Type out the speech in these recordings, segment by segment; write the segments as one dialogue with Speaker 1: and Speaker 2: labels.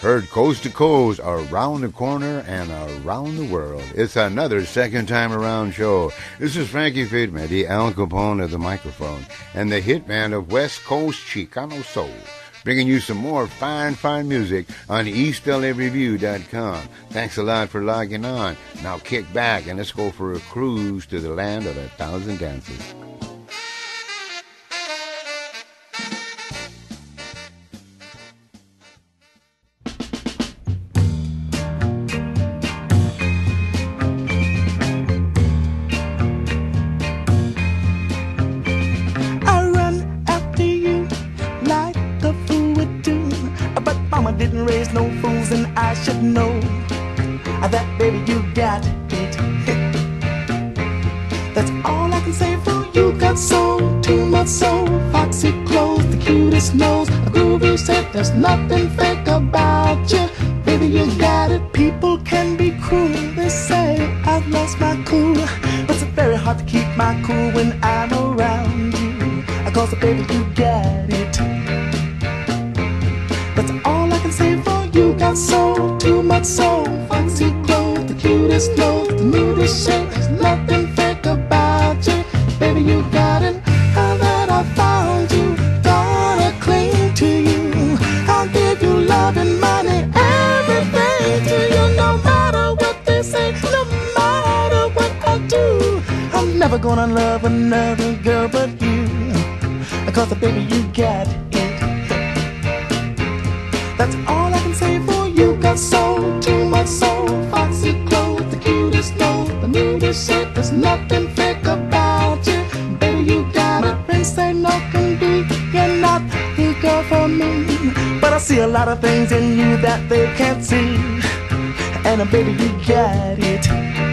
Speaker 1: Heard coast to coast, around the corner, and around the world. It's another second time around show. This is Frankie Friedman, the Al Capone of the microphone, and the hitman of West Coast Chicano Soul, bringing you some more fine music on EastLAReview.com. Thanks a lot for logging on. Now kick back and let's go for a cruise to the land of 1,000 dances.
Speaker 2: Didn't raise no fools, and I should know that, baby, you got it. That's all I can say for you. Got soul, too much soul, foxy clothes, the cutest nose, a groovy set. There's nothing fake about you, baby. You got it. People can be cruel. They say I've lost my cool, but it's very hard to keep my cool when I'm around you. 'Cause baby, you got it. That's all I can say for you. Got soul, too much soul, foxy clothes, the cutest nose, the nudist shape. There's nothing fake about you, baby. You got it. Now that I found you, gonna cling to you. I'll give you love and money, everything to you. No matter what they say, no matter what I do, I'm never gonna love another girl but you. 'Cause baby, you got it. That's all I can say for you. Got soul, too much soul, foxy clothes, the cutest nose, the nudist shape. There's nothing fake about you, baby. You got it. They say no can be. You're not the girl for me, but I see a lot of things in you that they can't see, and baby, you got it.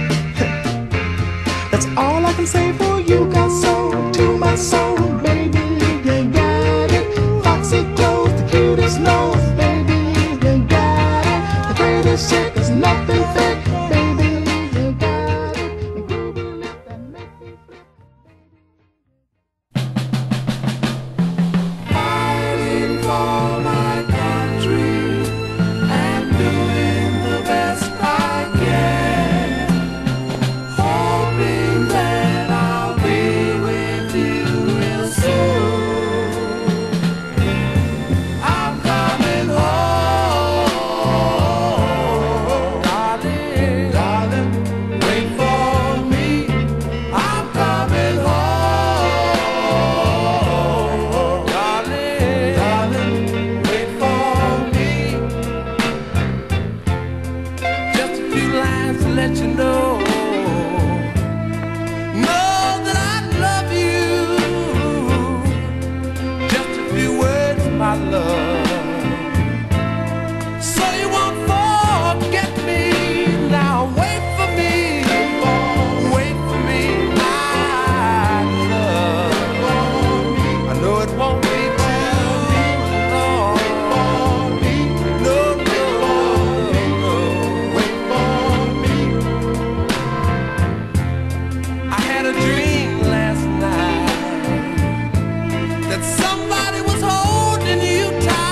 Speaker 2: That's all I can say for you. Got soul, too much soul, baby. You got it. Foxy clothes, the cutest nose. Shit, there's nothing fake, baby. You got it. The groovy lip that makes me flip.
Speaker 3: Fighting for my country and doing the best I can, hoping that I'll be with you real soon. I'm coming home. Somebody was holding you tight.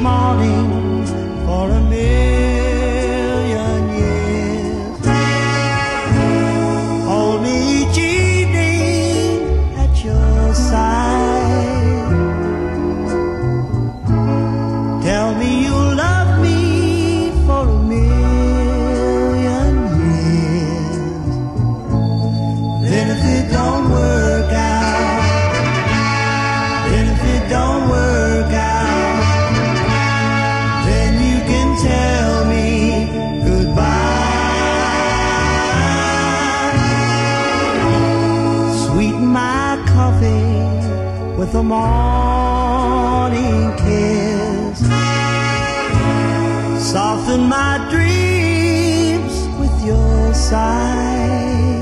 Speaker 2: morning for a million years. Hold me each evening at your side. Tell me you love me for a million years. Then if it don't work out, then if it don't work out, then you can tell me goodbye. Sweeten my coffee with a morning kiss. Soften my dreams with your sigh.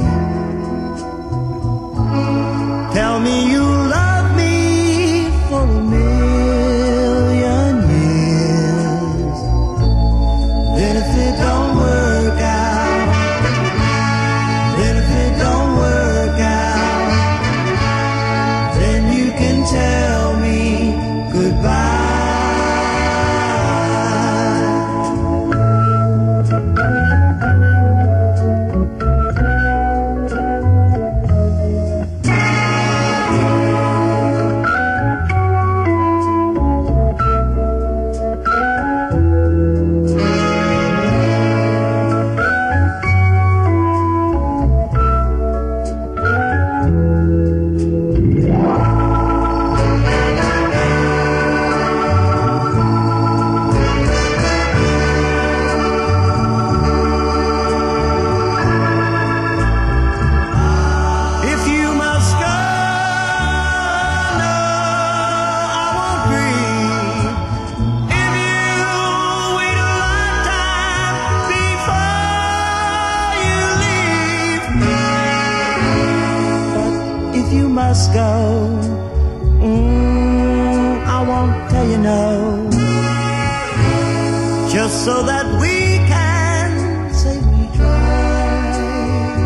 Speaker 2: Tell me you love me for a million years. Then if it don't work out, then if it don't work out, then you can tell me goodbye. If you must go, no, I won't grieve. If you wait a lifetime before you leave. But if you must go, I won't tell you no. Just so that we can say we tried.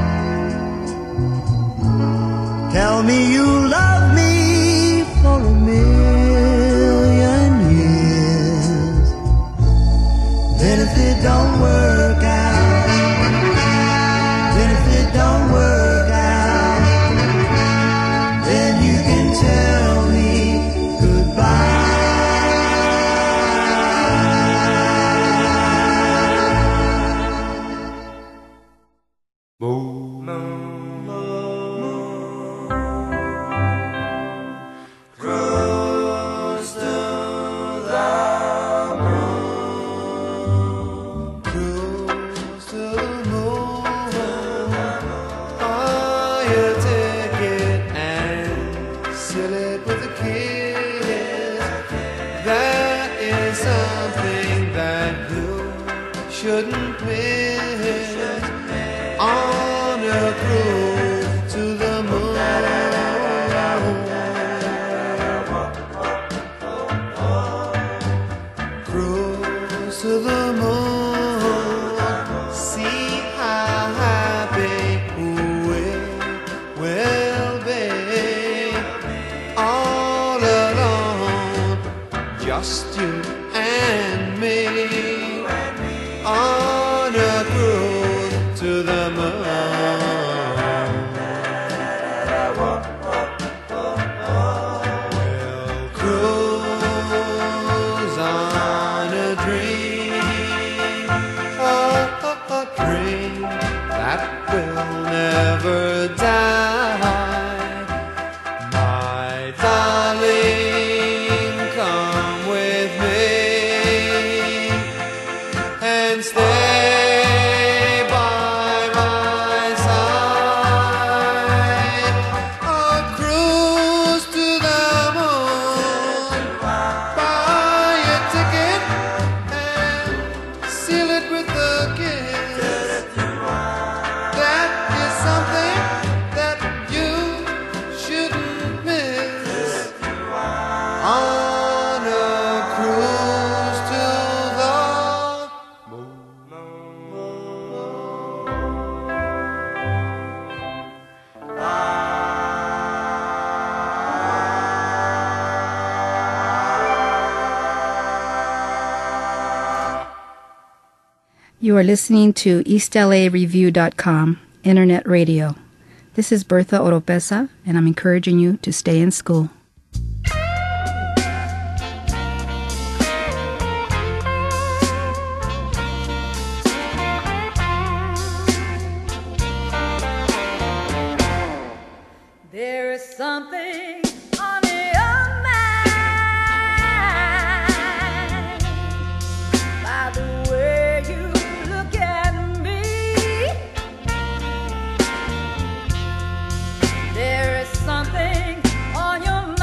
Speaker 2: Tell me you love me for a million years. Then if it don't work out, then if it don't work out, then you can tell me goodbye.
Speaker 3: Cruise to the
Speaker 4: Cruise to the moon. Buy a ticket and seal it with a kiss. That is something that you shouldn't miss. On a cruise to the moon. Cruise to the moon. See how happy we will be. All alone, just you and me. On a cruise to the moon. We'll cruise on a dream, a dream that will never die. My darling, come with me.
Speaker 5: You are listening to EastLAReview.com, Internet Radio. This is Bertha Oropesa, and I'm encouraging you to stay in school.
Speaker 6: There is something on your mind by the way you look at me. There is something on your mind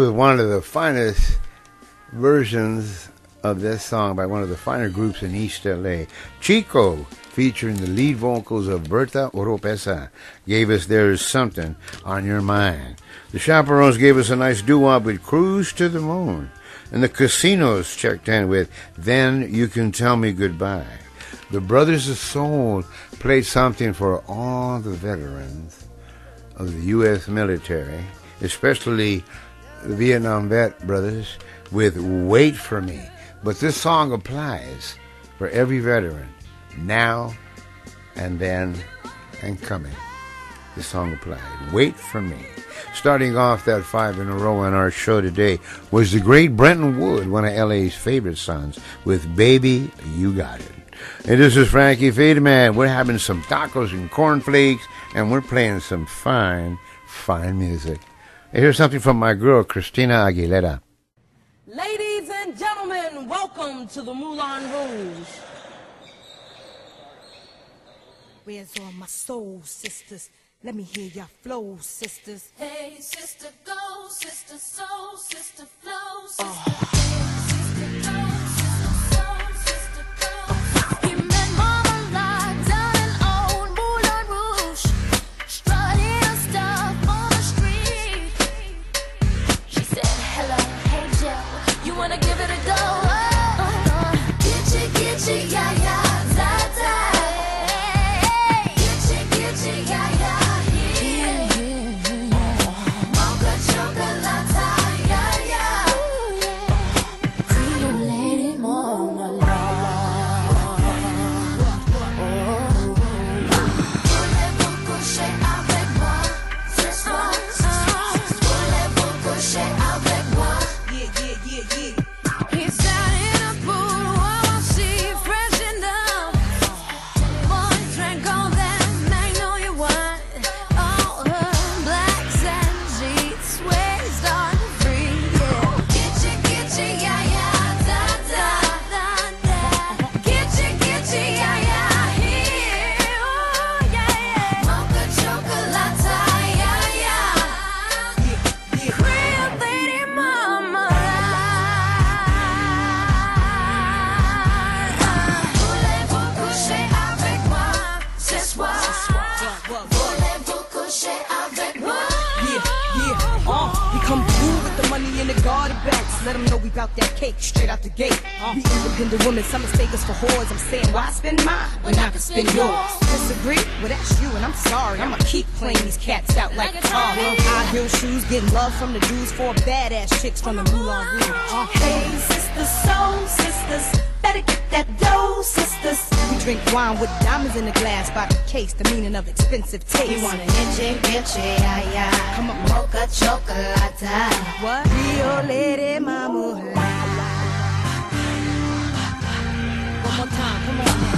Speaker 1: with one of the finest versions of this song by one of the finer groups in East LA. Chico, featuring the lead vocals of Bertha Oropesa, gave us There's Something on Your Mind. The Chaperones gave us a nice doo-wop with Cruise to the Moon. And the Casinos checked in with Then You Can Tell Me Goodbye. The Brothers of Soul played something for all the veterans of the U.S. military, especially the Vietnam vet brothers, with Wait For Me. But this song applies for every veteran, now and then and coming. This song applied. Wait For Me. Starting off that 5 in a row on our show today was the great Brenton Wood, one of LA's favorite sons, with Baby, You Got It. And this is Frankie Faderman. We're having some tacos and cornflakes, and we're playing some fine, fine music. And here's something from my girl, Christina Aguilera.
Speaker 7: Ladies and gentlemen, welcome to the Moulin Rouge.
Speaker 8: Where's all my soul sisters? Let me hear your flow, sisters.
Speaker 6: Hey, sister, go, sister, soul, sister, flow, sister.
Speaker 8: Oh. Let them know we bout that cake straight out the gate. We independent women, some mistake us for whores. I'm saying, why spend mine when I can spend yours? Disagree? Well, that's you, and I'm sorry. I'ma keep playing these cats out like guitar. High heel shoes, getting love from the dudes, 4 badass chicks from the Moulin Rouge.
Speaker 6: Hey, sisters, soul sisters, better get that dough, sisters.
Speaker 8: We drink wine with diamonds in the glass by the case, the meaning of expensive taste.
Speaker 6: You want an inche, ay, ay.
Speaker 8: Come on,
Speaker 6: mocha chocolate.
Speaker 8: What? Rio Lady Mama. One more time, come on now.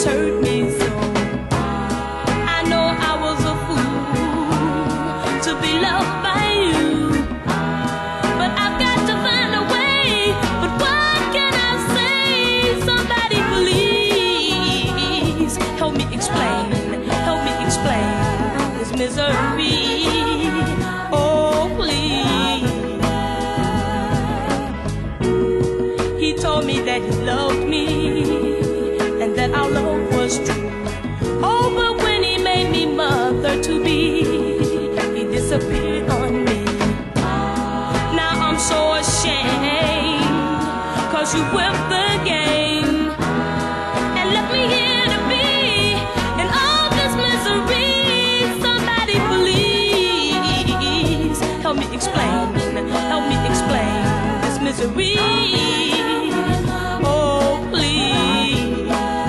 Speaker 7: hurt me so. I know I was a fool to be loved by you, but I've got to find a way. But what can I say? Somebody please help me explain this misery. Oh please. He told me that he loved me and that our love was true. Oh, but when he made me mother to be, he disappeared on me. Now I'm so ashamed, 'cause you whipped the game and left me here to be in all this misery. Somebody please help me explain this misery. Oh please.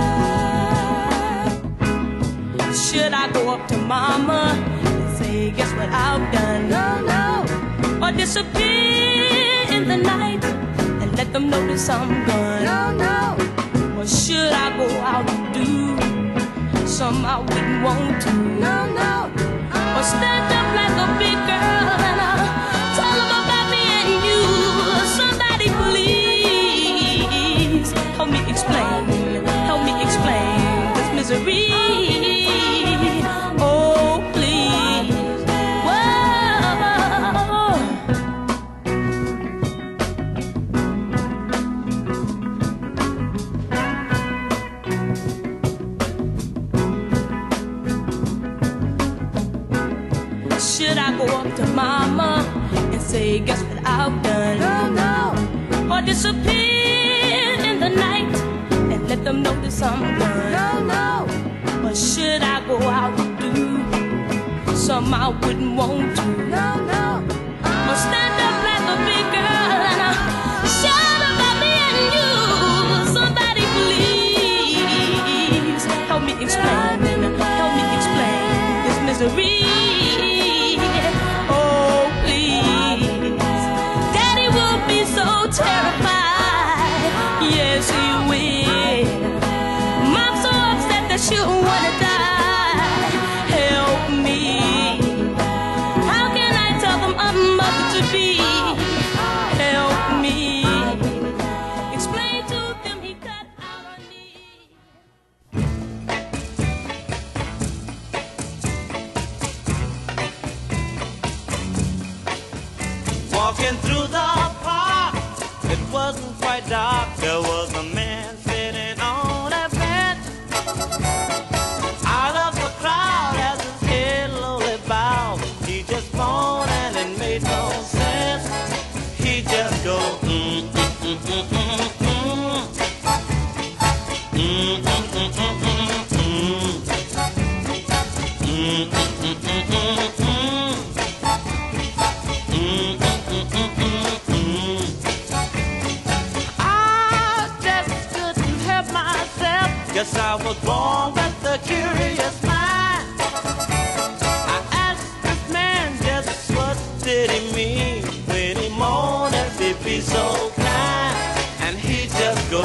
Speaker 7: Should I go up to mama and say, guess what I've done? No. Or disappear in the night and let them notice I'm gone? No. Or should I go out and do something I wouldn't want to? No. Or stand up like a big girl and tell them about me and you? Somebody please help me explain this misery. Oh please. Whoa. Should I go up to mama and say, guess what I've done? No. Or disappear in the night and let them notice I'm gone? No. Or should I go out and do something I wouldn't want to? No. Or stand up like a big girl and shout about me and you? Somebody please help me explain this misery. Oh please. Daddy will be so terrified. Yes he will. Mom's so upset that she'll wanna die. Help me. How can I tell them I'm mother to be? Help me. Explain to them he cut out on me.
Speaker 9: Walking through the park, it wasn't quite dark. There was a man sitting on a bench. Out of the crowd as his head lowly bowed, he just moaned and it made no sense. He just go Guess I was born with a curious mind. I asked this man just what did he mean when he moaned as if he's so kind, and he just go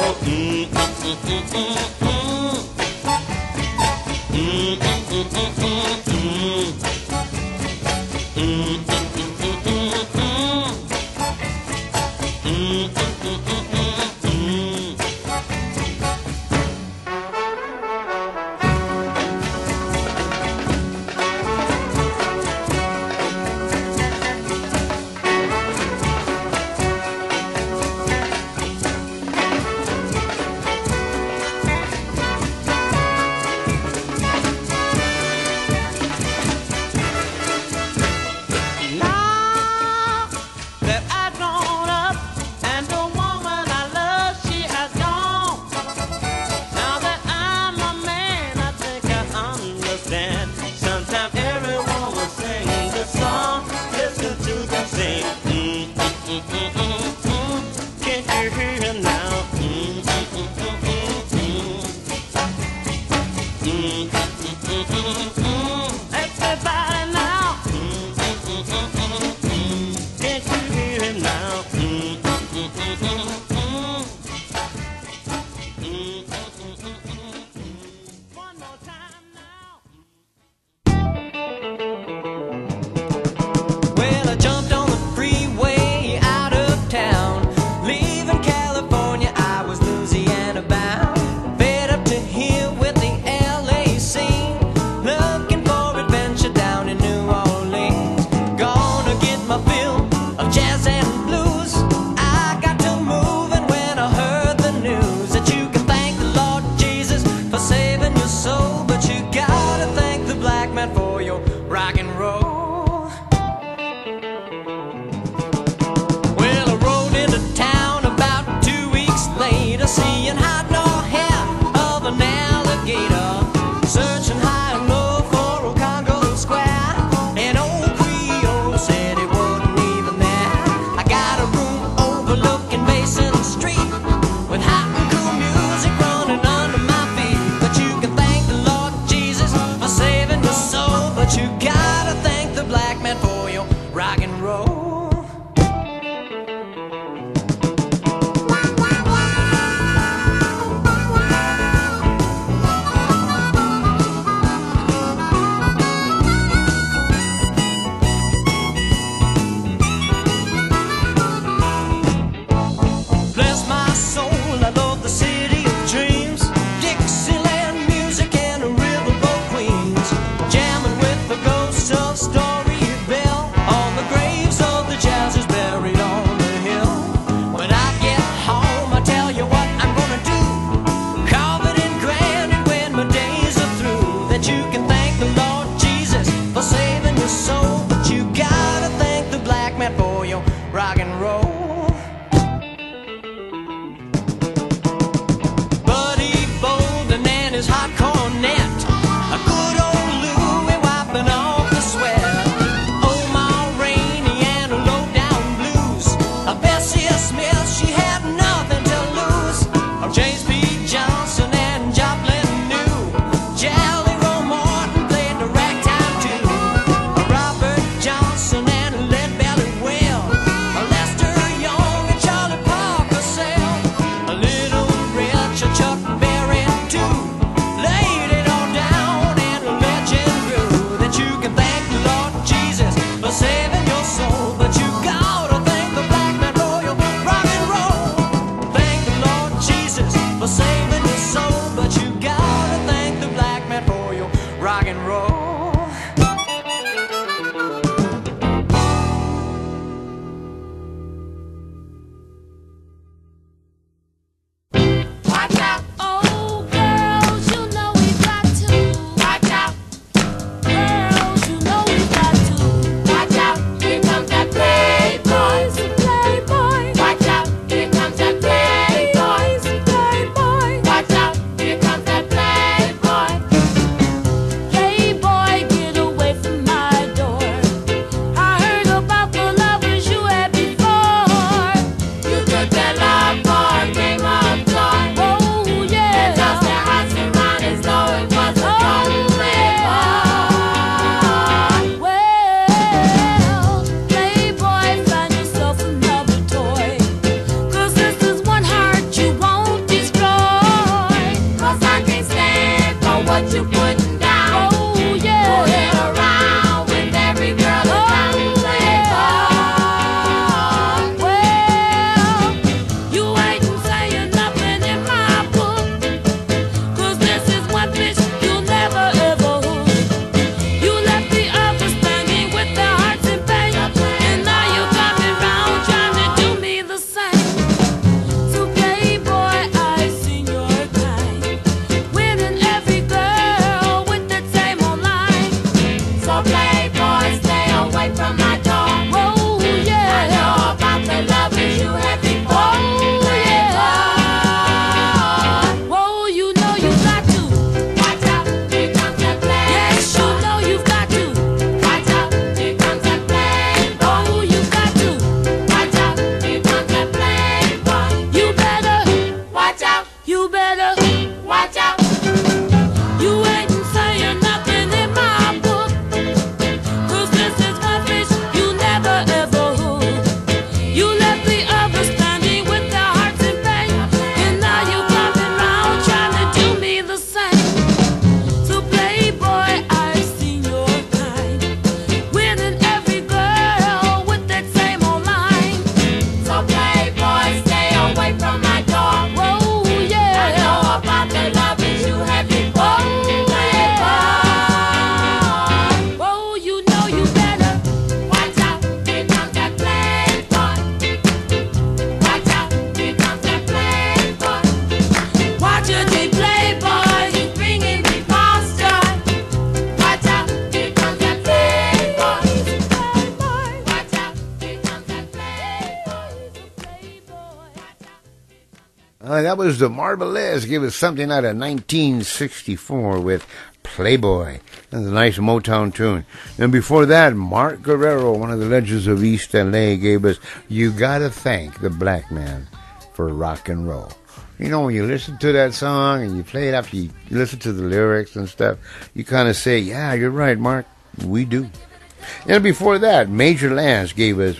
Speaker 1: that was the Marvelettes. Give us something out of 1964 with Playboy. That's a nice Motown tune. And before that, Mark Guerrero, one of the legends of East LA, gave us You Gotta Thank the Black Man for Rock and Roll. You know, when you listen to that song and you play it after you listen to the lyrics and stuff, you kind of say, yeah, you're right, Mark, we do. And before that, Major Lance gave us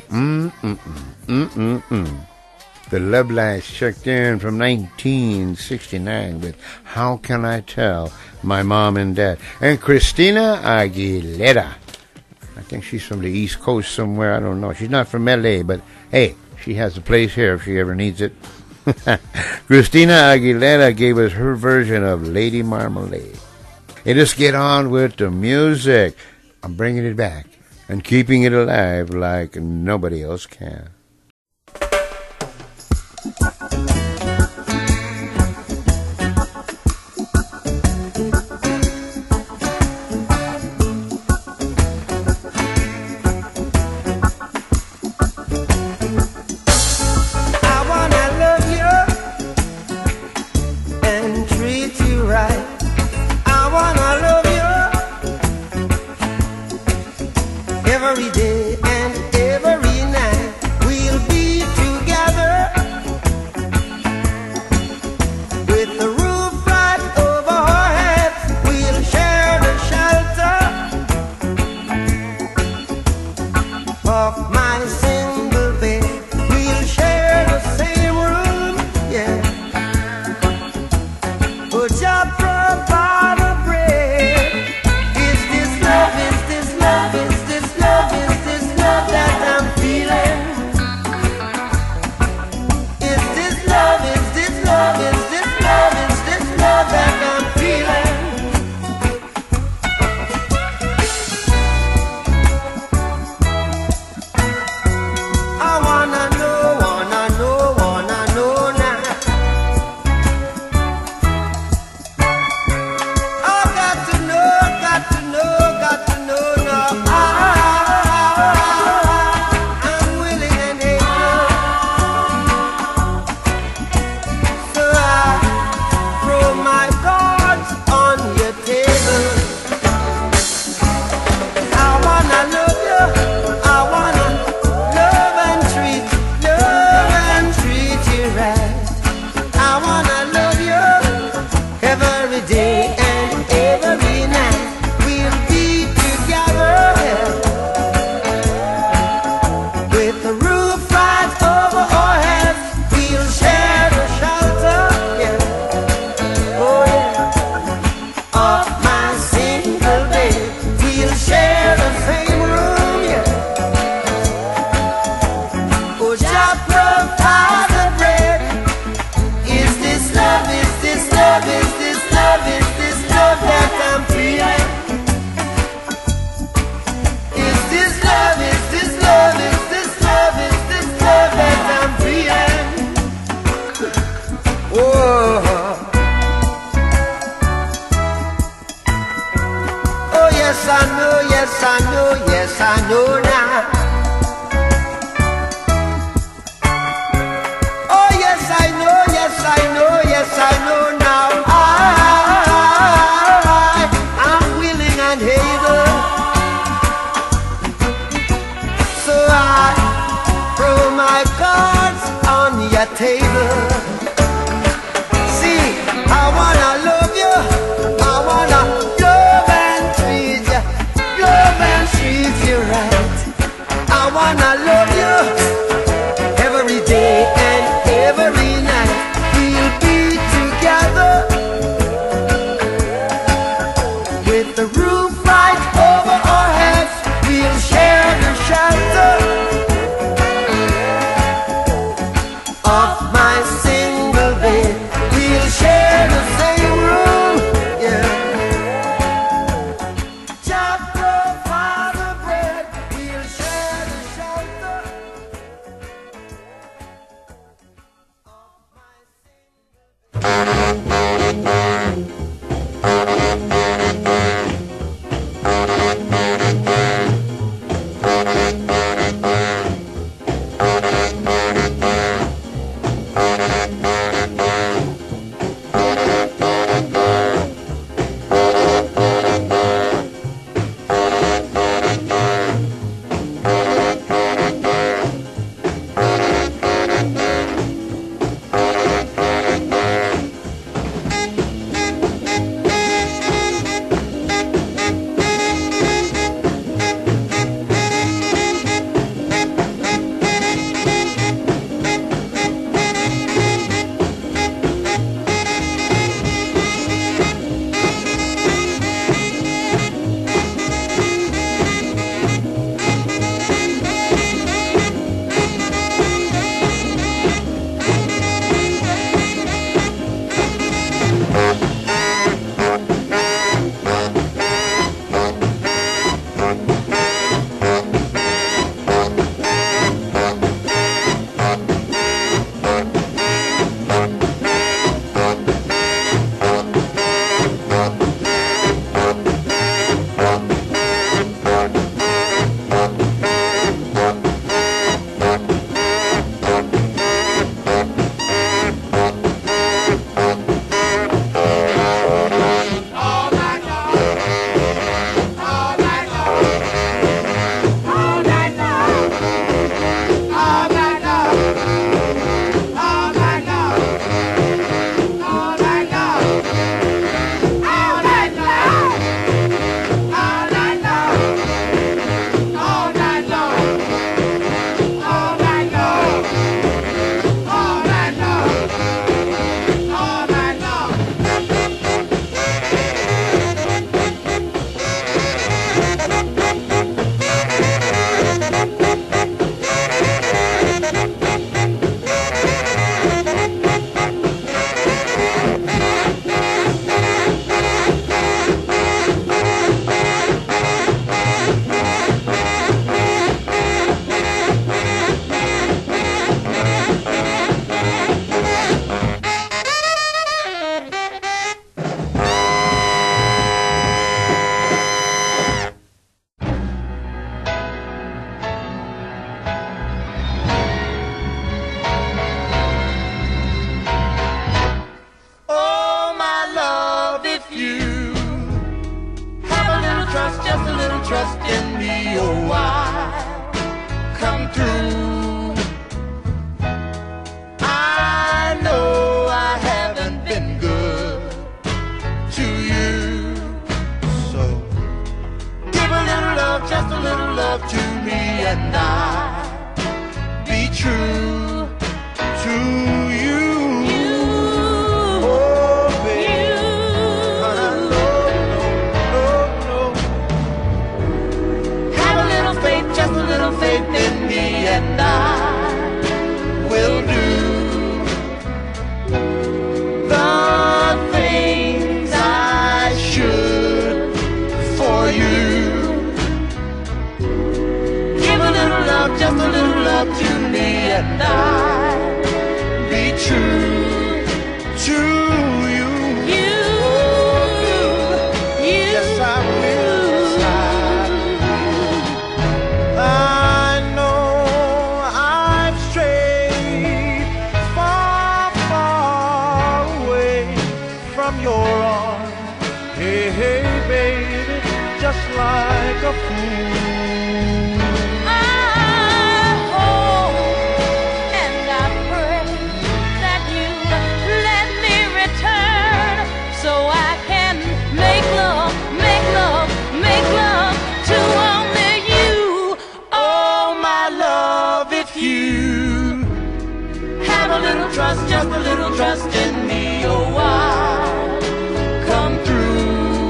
Speaker 1: The Love Lights checked in from 1969 with How Can I Tell My Mom and Dad. And Christina Aguilera, I think she's from the East Coast somewhere, I don't know. She's not from LA, but hey, she has a place here if she ever needs it. Christina Aguilera gave us her version of Lady Marmalade. And let's get on with the music. I'm bringing it back and keeping it alive like nobody else can.
Speaker 10: Every day and every night we'll be together with the roof right over our heads. We'll share the shelter of my single bed. We'll share the same room, yeah. But your provide a bread. Is this love? Is this love? Is this love? Is this love that I'm feeling? Is this love? Is this love? Is this love? Is this love that I'm feeling? I wanna know now. I got to know now. I'm willing and able, so I throw my cards on your table. I wanna love you, I wanna love and treat you right. I wanna love you every day and every night. We'll be together with the roof right over our heads. We'll share the shelter, yeah. Oh yeah, of my single bed. We'll share the same room, yeah. Oh, just provide the bread. Is this love? Is this love? Is this love? Is this love that I'm feeling? Is this love? Is this love? Is this love? Is this love that I'm feeling? Oh, oh yes I know, yes I know, yes I know now. Oh yes I know, yes I know, yes I know now. I'm willing and able, so I throw my cards on your table. See, I wanna love you, I wanna love and treat you right. I wanna love you every day and every night. We'll be together with the roof right over our heads. We'll share the shelter of my you have a little trust, just a little trust in me, oh, I'll come through. I know I haven't been good to you, so give a little love, just a little love to me, and I'll be true to you. Faith in me, and I will do the things I should for you. Give a little love, just a little love to me, and I'll be true to you. Yes, I will. Like a fool,
Speaker 7: I hope and I pray that you let me return, so I can make love, make love, make love to only you.
Speaker 10: Oh, my love, if you have a little trust, just a little trust in me, oh, I'll come through.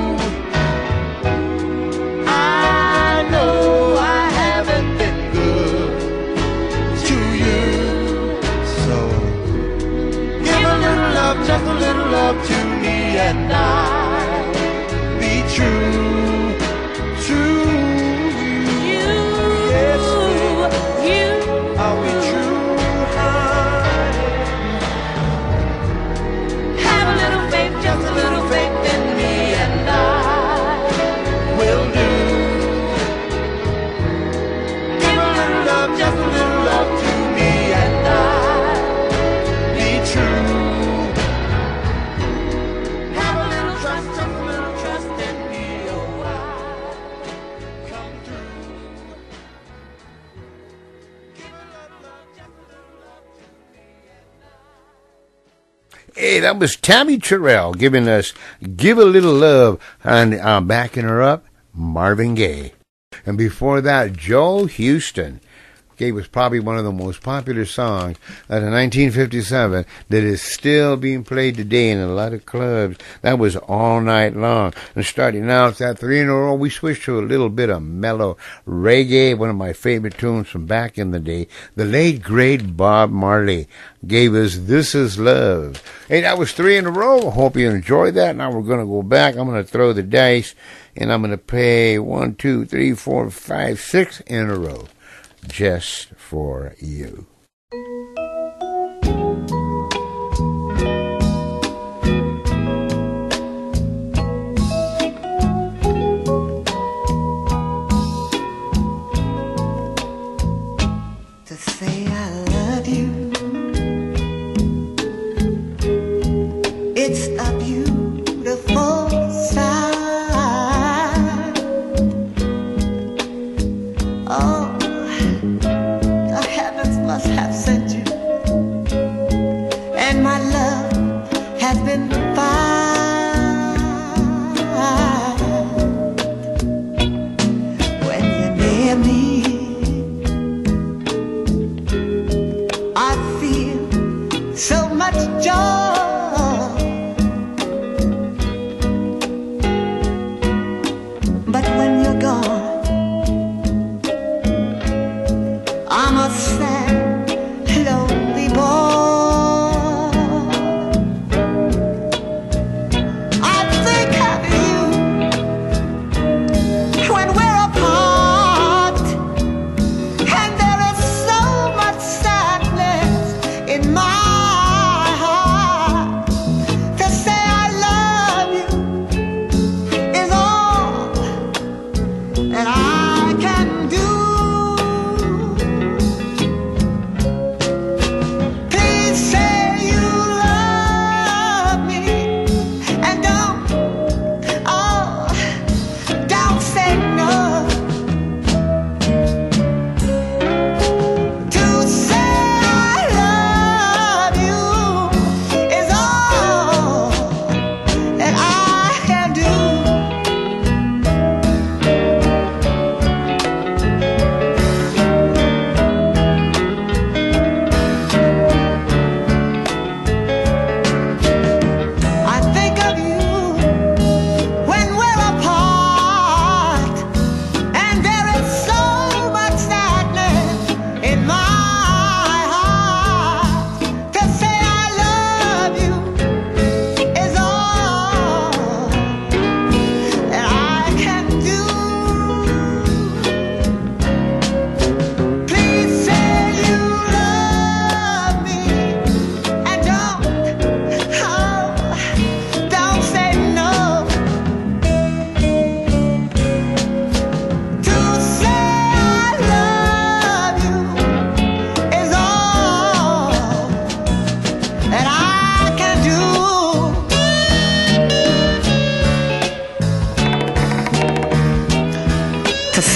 Speaker 10: Just a little love to me, and I'll be true to you. Yes, I'll be true, honey. Have a little faith, just a little faith in me, and I will do. Give a little love, just a little love to me, and I'll be true.
Speaker 1: Hey, that was Tammy Terrell giving us Give a Little Love, and backing her up, Marvin Gaye. And before that, Joe Houston gave us probably one of the most popular songs out of 1957 that is still being played today in a lot of clubs. That was All Night Long. And starting out that 3 in a row, we switched to a little bit of mellow reggae, one of my favorite tunes from back in the day. The late, great Bob Marley gave us This Is Love. Hey, that was 3 in a row. Hope you enjoyed that. Now we're going to go back. I'm going to throw the dice, and I'm going to play 1, 2, 3, 4, 5, 6 in a row. Just for you.
Speaker 10: To say I love you, it's a beautiful sight. Oh, the heavens must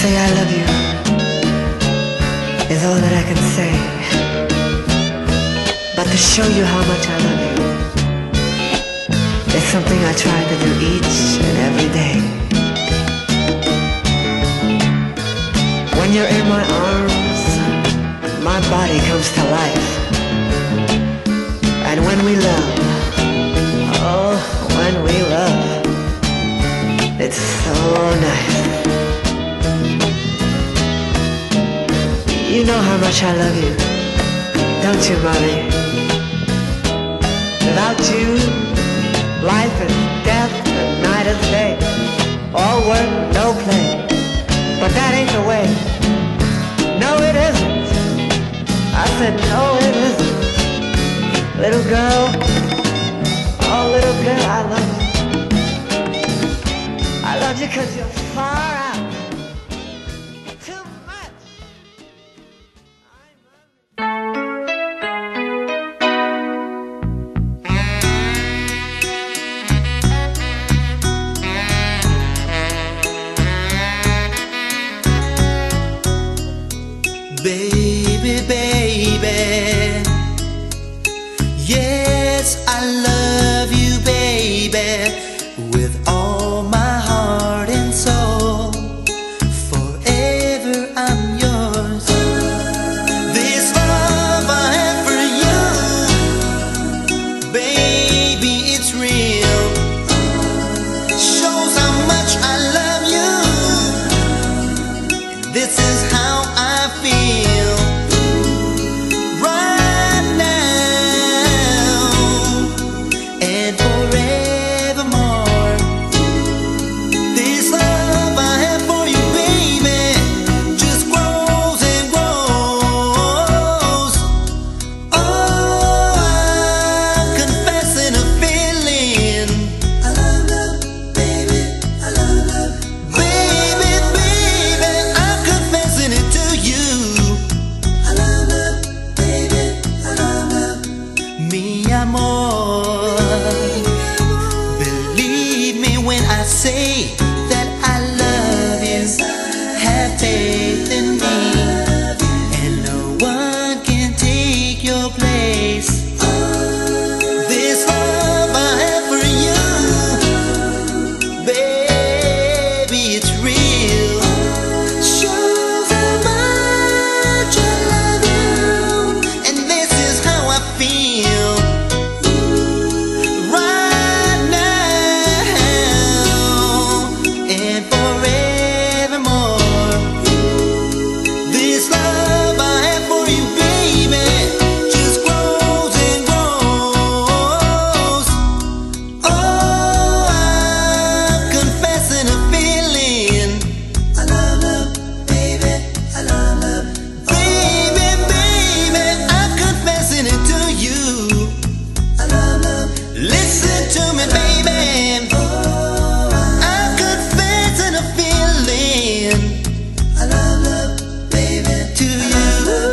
Speaker 11: say I love you is all that I can say. But to show you how much I love you is something I try to do each and every day. When you're in my arms, my body comes to life. And when we love, oh, when we love, it's so nice. You know how much I love you, don't you, mommy? Without you, life is death and night is day. All work, no play. But that ain't the way. No, it isn't. I said, no, it isn't. Little girl, oh, little girl, I love you. I love you 'cause you're far out. Too much.
Speaker 10: Baby, baby, yes, I love you, baby, with all my heart and soul. Forever I'm yours. This love I have for you, baby, it's real. Shows how much I love you. This is how I feel right now and forevermore. This love I have for you, baby, just grows and grows. Oh, I'm confessing a feeling. I love love, baby, I love love. Baby, baby, I'm confessing it to you. I love love, baby, I love love. Mi amor, believe me when I say that I love you. Have faith in me, and no one can take your place. This love I have for you, baby, it's real. Shows how much I love you, and this is how I feel right now and forevermore. This love I have for you, baby, just grows and grows. Oh, I'm confessing a feeling. I love love, baby, I love love. Baby, baby, I'm confessing it to you. I love love. Listen to me, baby. I'm confessing a feeling. I love love, baby, to you.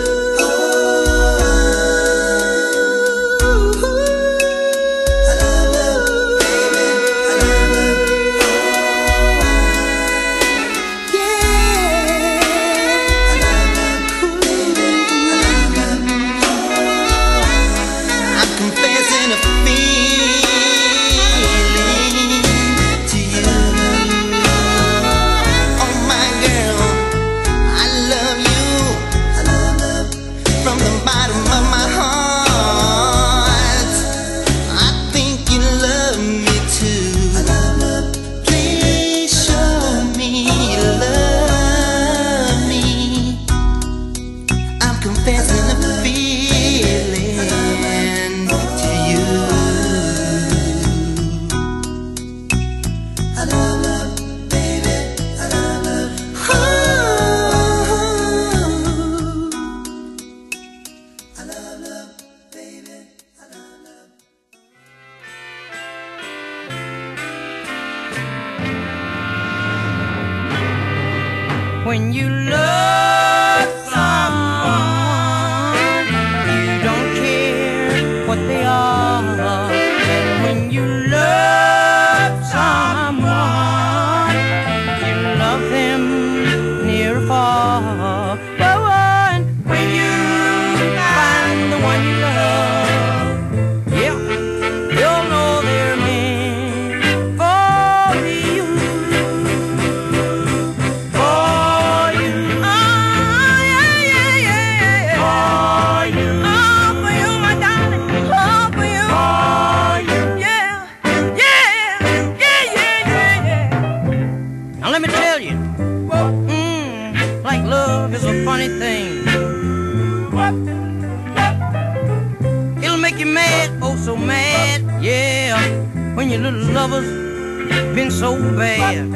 Speaker 10: I love love, baby, I love love. Yeah, I love love, baby, I love love. I'm confessing a feeling to you. Oh my girl, I love you. I love love from the bottom of my heart. I think you love me too. I love love. Please show me you love me. I'm confessing a feeling to you. I love love, baby, I love love. Oh, I love love, baby, I love love.
Speaker 11: When you love someone, you don't care what they are. And when you love someone, you love them near
Speaker 12: funny thing. It'll make you mad, oh so mad, yeah, when your little lover's been so bad.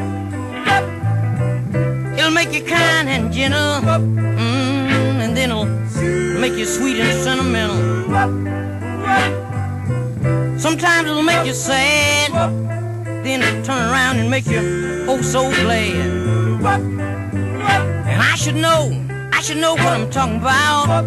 Speaker 12: It'll make you kind and gentle, and then it'll make you sweet and sentimental. Sometimes it'll make you sad, then it'll turn around and make you oh so glad. And I should know what I'm talking about.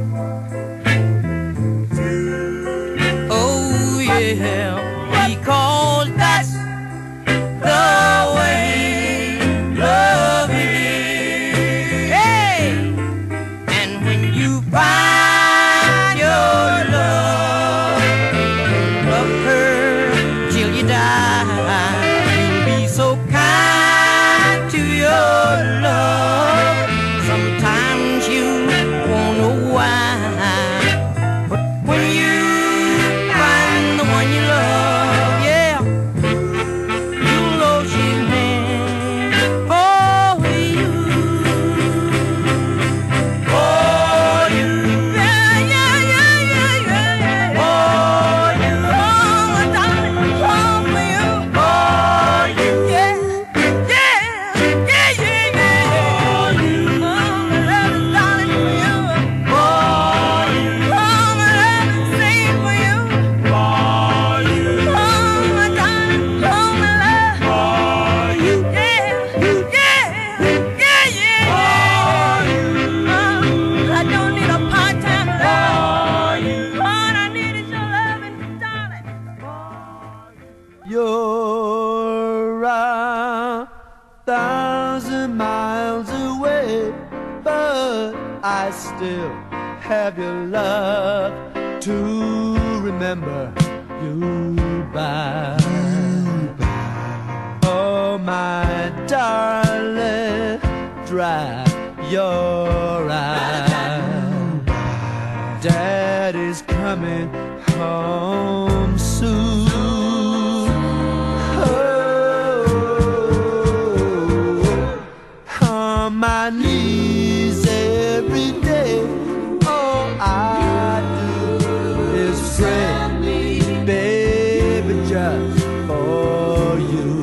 Speaker 12: Oh yeah, because that's the way love is. Hey, and when you find your love, love her till you die. You'll be so kind to your love. Sometimes you won't know why, but when you find the one you love, yeah, you'll know she's meant for you. For you, yeah, yeah, yeah, yeah, yeah, yeah. For you, oh, darling, all for you. For you, yeah, yeah, yeah, yeah, yeah. For you, oh, my love is darling for you. For you, oh, my love is sing for you. For you, oh, my darling, oh, my love. For you, yeah, yeah, yeah, yeah. For you, I don't need a part-time love. All I need is your loving, darling.
Speaker 10: You're a 1,000 miles away, but I still have your love to remember you by. Oh, my darling, dry your eyes. Daddy's coming home soon. Oh, on my knees every day. All I do is pray, baby, just for you.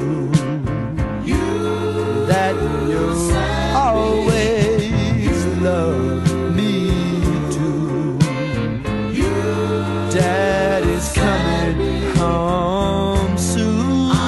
Speaker 10: That you'll always love me too. Daddy's coming home soon.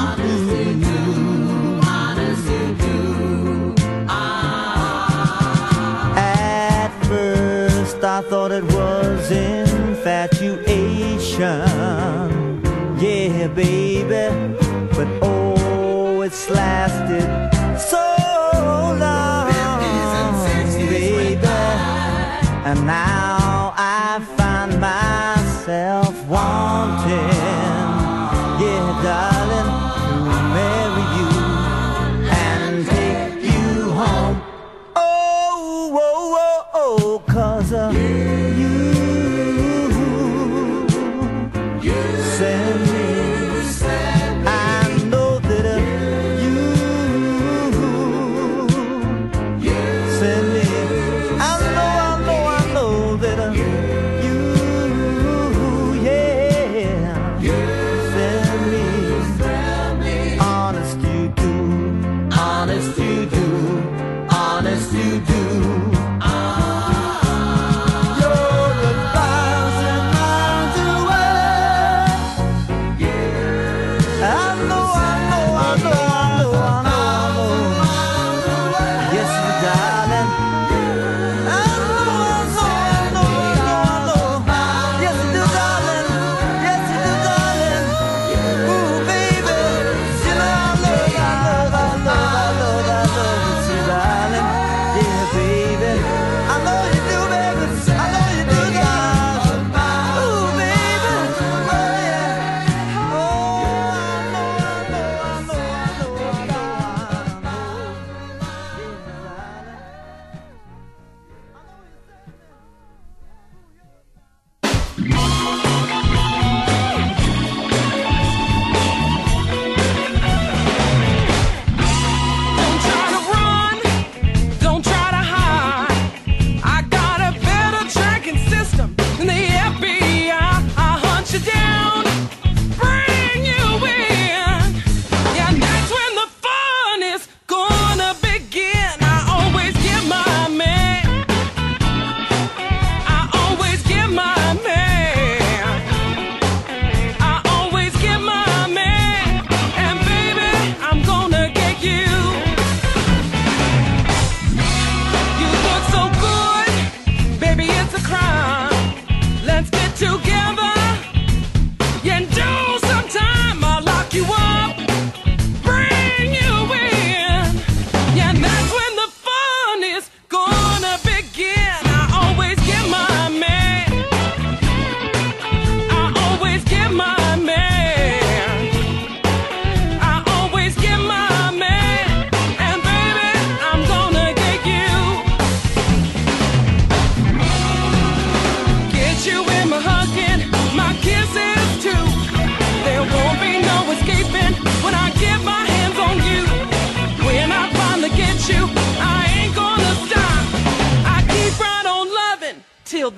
Speaker 10: At first I thought it was infatuation, yeah, baby, but oh, it's lasted so long, baby, and now I find myself wanting, yeah, darling, to marry you and take you home. Oh, oh, oh, oh, 'cause you send me. I know that you send me. I know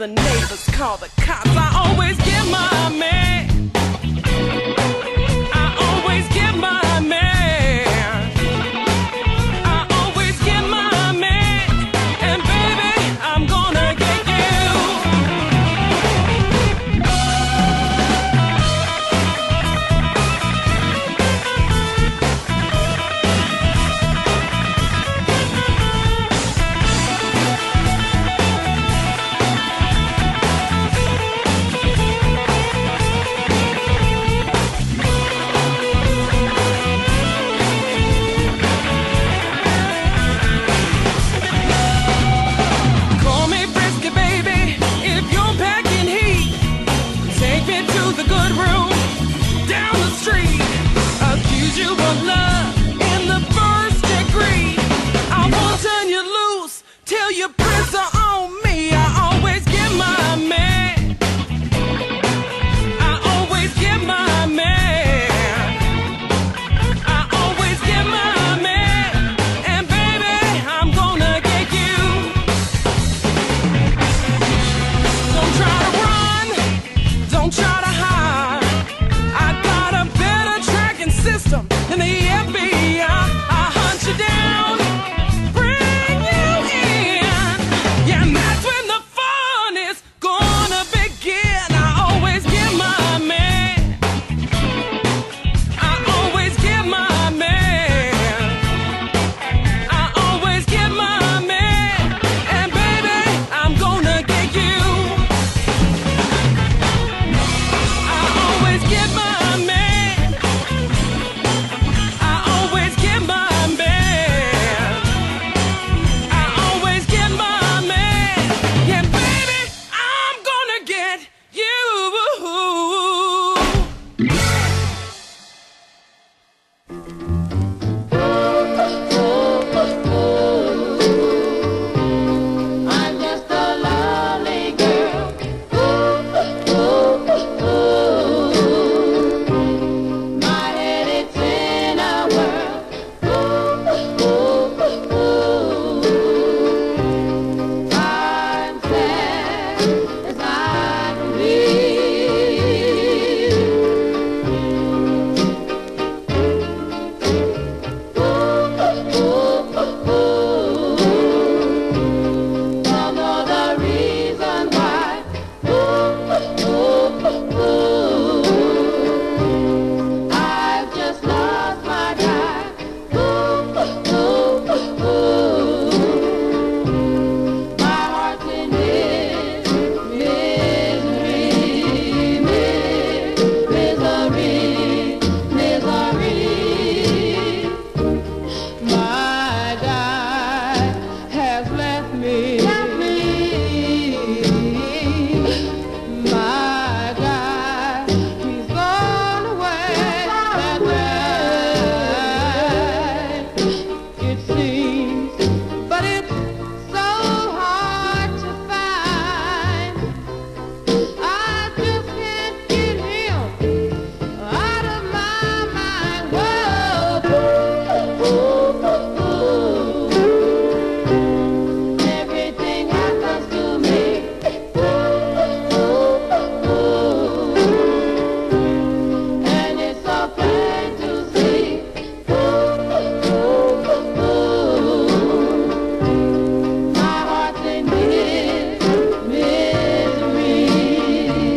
Speaker 7: the neighbors call the cops. I always give my man. I always give my man. I always give my man. And baby, I'm gonna get you. Call me Frisky, baby, if you're packing heat. Take me to the good room down the street. Accuse you of love in the first degree. I won't turn you loose till you prince are on me. I always give my man. I always give my man. I always give my man. And baby, I'm gonna get you. Don't try to run, don't try to hide. I got a better tracking system than the FBI. I hunt you down, bring you in. Yeah, and that's when the fun is gonna begin. I always give my man. I always give my man. I always give my man. And baby, I'm gonna get you. I always give my man. I always give my man. I always give my man. Yeah, baby, I'm gonna get you.
Speaker 6: I'm just a lonely girl. My head it's in a whirl. I'm sad as I can Don't know the reason why. I've just lost my guy. My heart's in misery, misery. My guy has left me. My guy, he's gone away that night, it seems. But it's so hard to find. I just can't get him out of my mind. Everything happens to me. And it's so plain to see. My heart's in misery.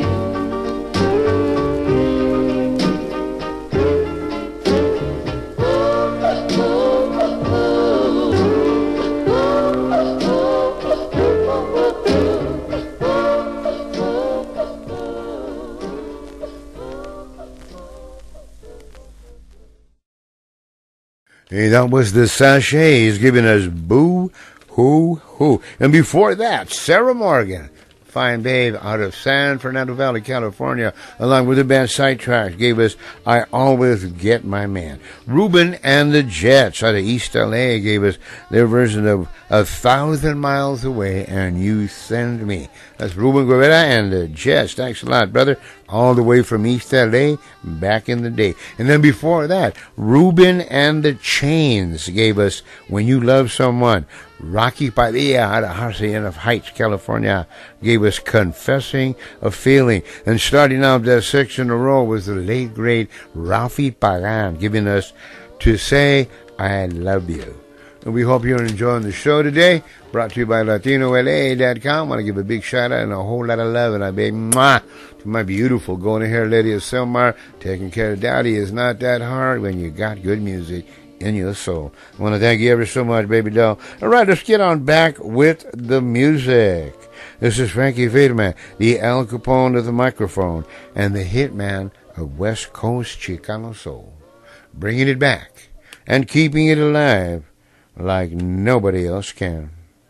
Speaker 1: Hey, that was the Sachets giving us Boo Hoo Hoo. And before that, Sarah Morgan, fine babe out of San Fernando Valley, California, along with the band Sidetrack, gave us I Always Get My Man. Ruben and the Jets out of East LA gave us their version of 1,000 Miles Away and You Send Me. That's Ruben Guevara and the Jets. Thanks a lot, brother. all the way from East LA back in the day. And then before that, Ruben and the Chains gave us When You Love Someone. Rocky Padilla out of Hacienda Heights, California, gave us Confessing a Feeling. And starting out that section in a row was the late great Ralphie Pagan giving us To Say I Love You. And we hope you're enjoying the show today. Brought to you by LatinoLA.com. I want to give a big shout out and a whole lot of love and I baby mwah, to my beautiful golden hair lady of Selmar. Taking care of daddy is not that hard when you got good music in your soul. I want to thank you ever so much, baby doll. All right, let's get on back with the music. This is Frankie Faderman, the Al Capone of the microphone, and the hitman of West Coast Chicano soul. Bringing it back and keeping it alive like nobody else can.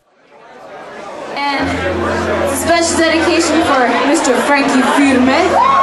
Speaker 13: And special dedication for Mr. Frankie Faderman.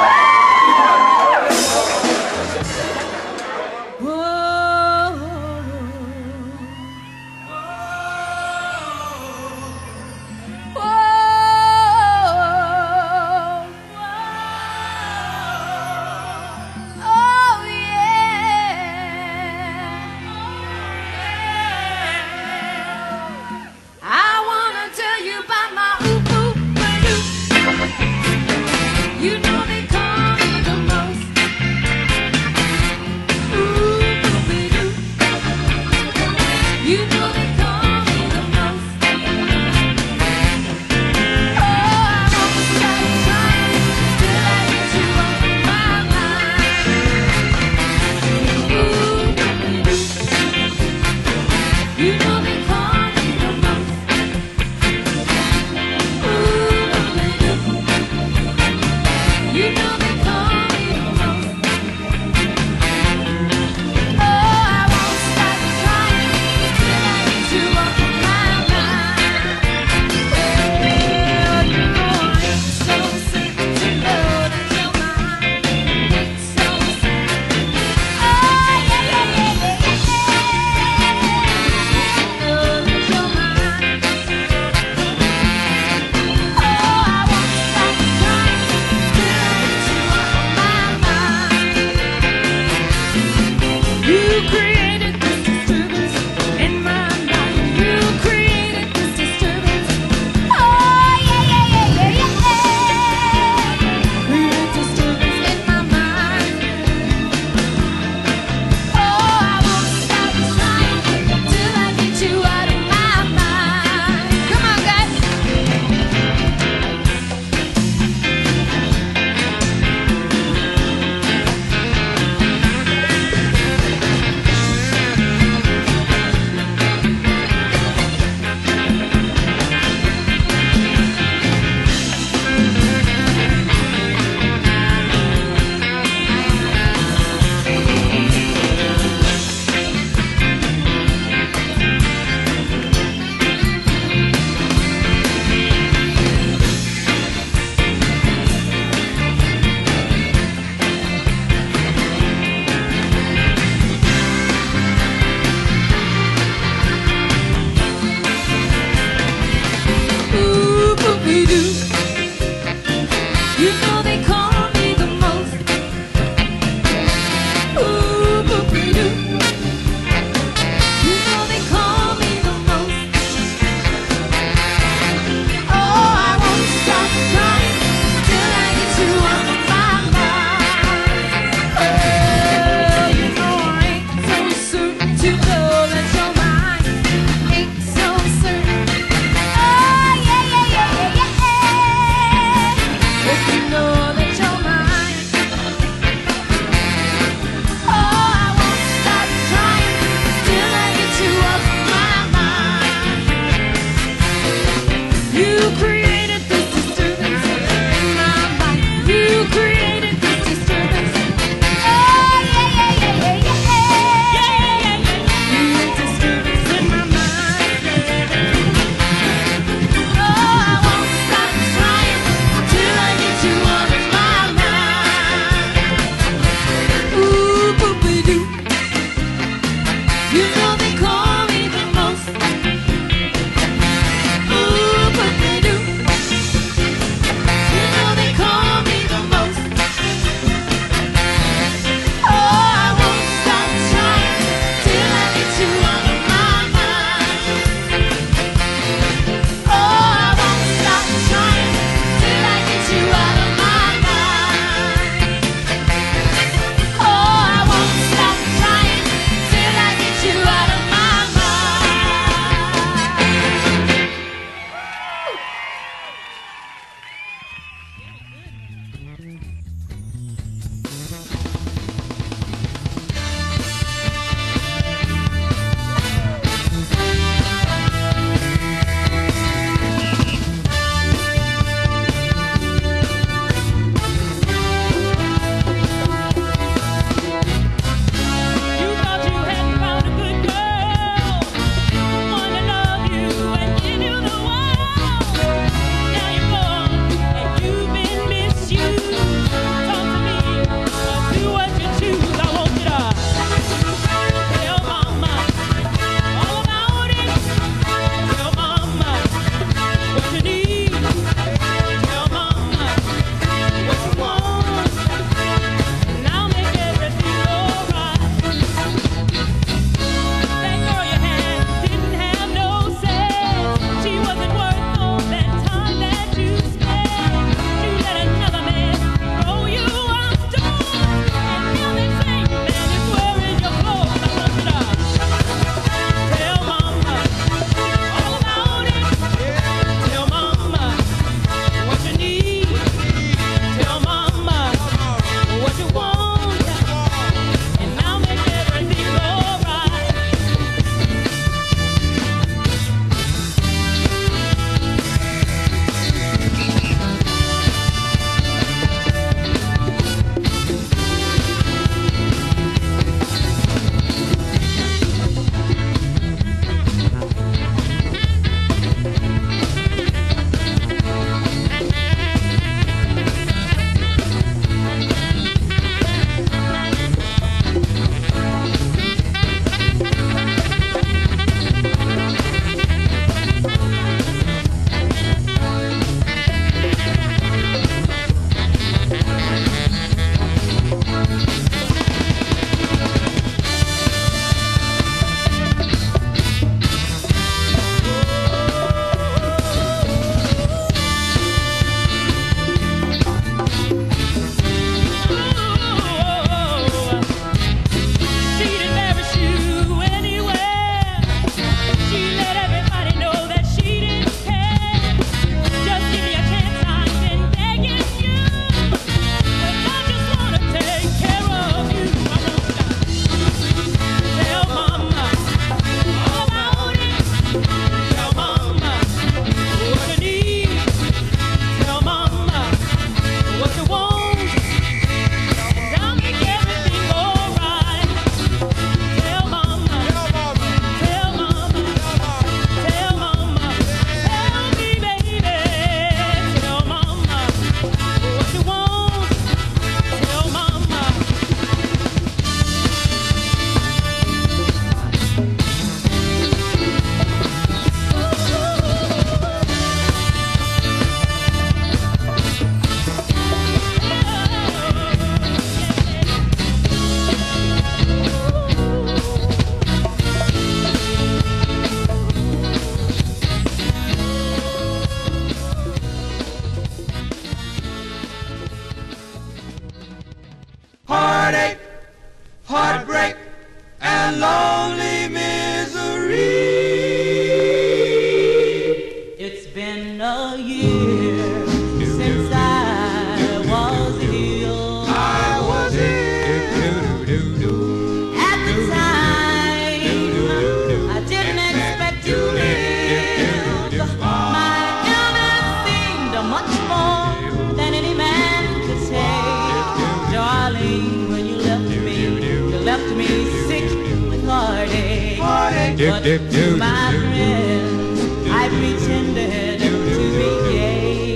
Speaker 12: But to my friends, I pretended to be gay.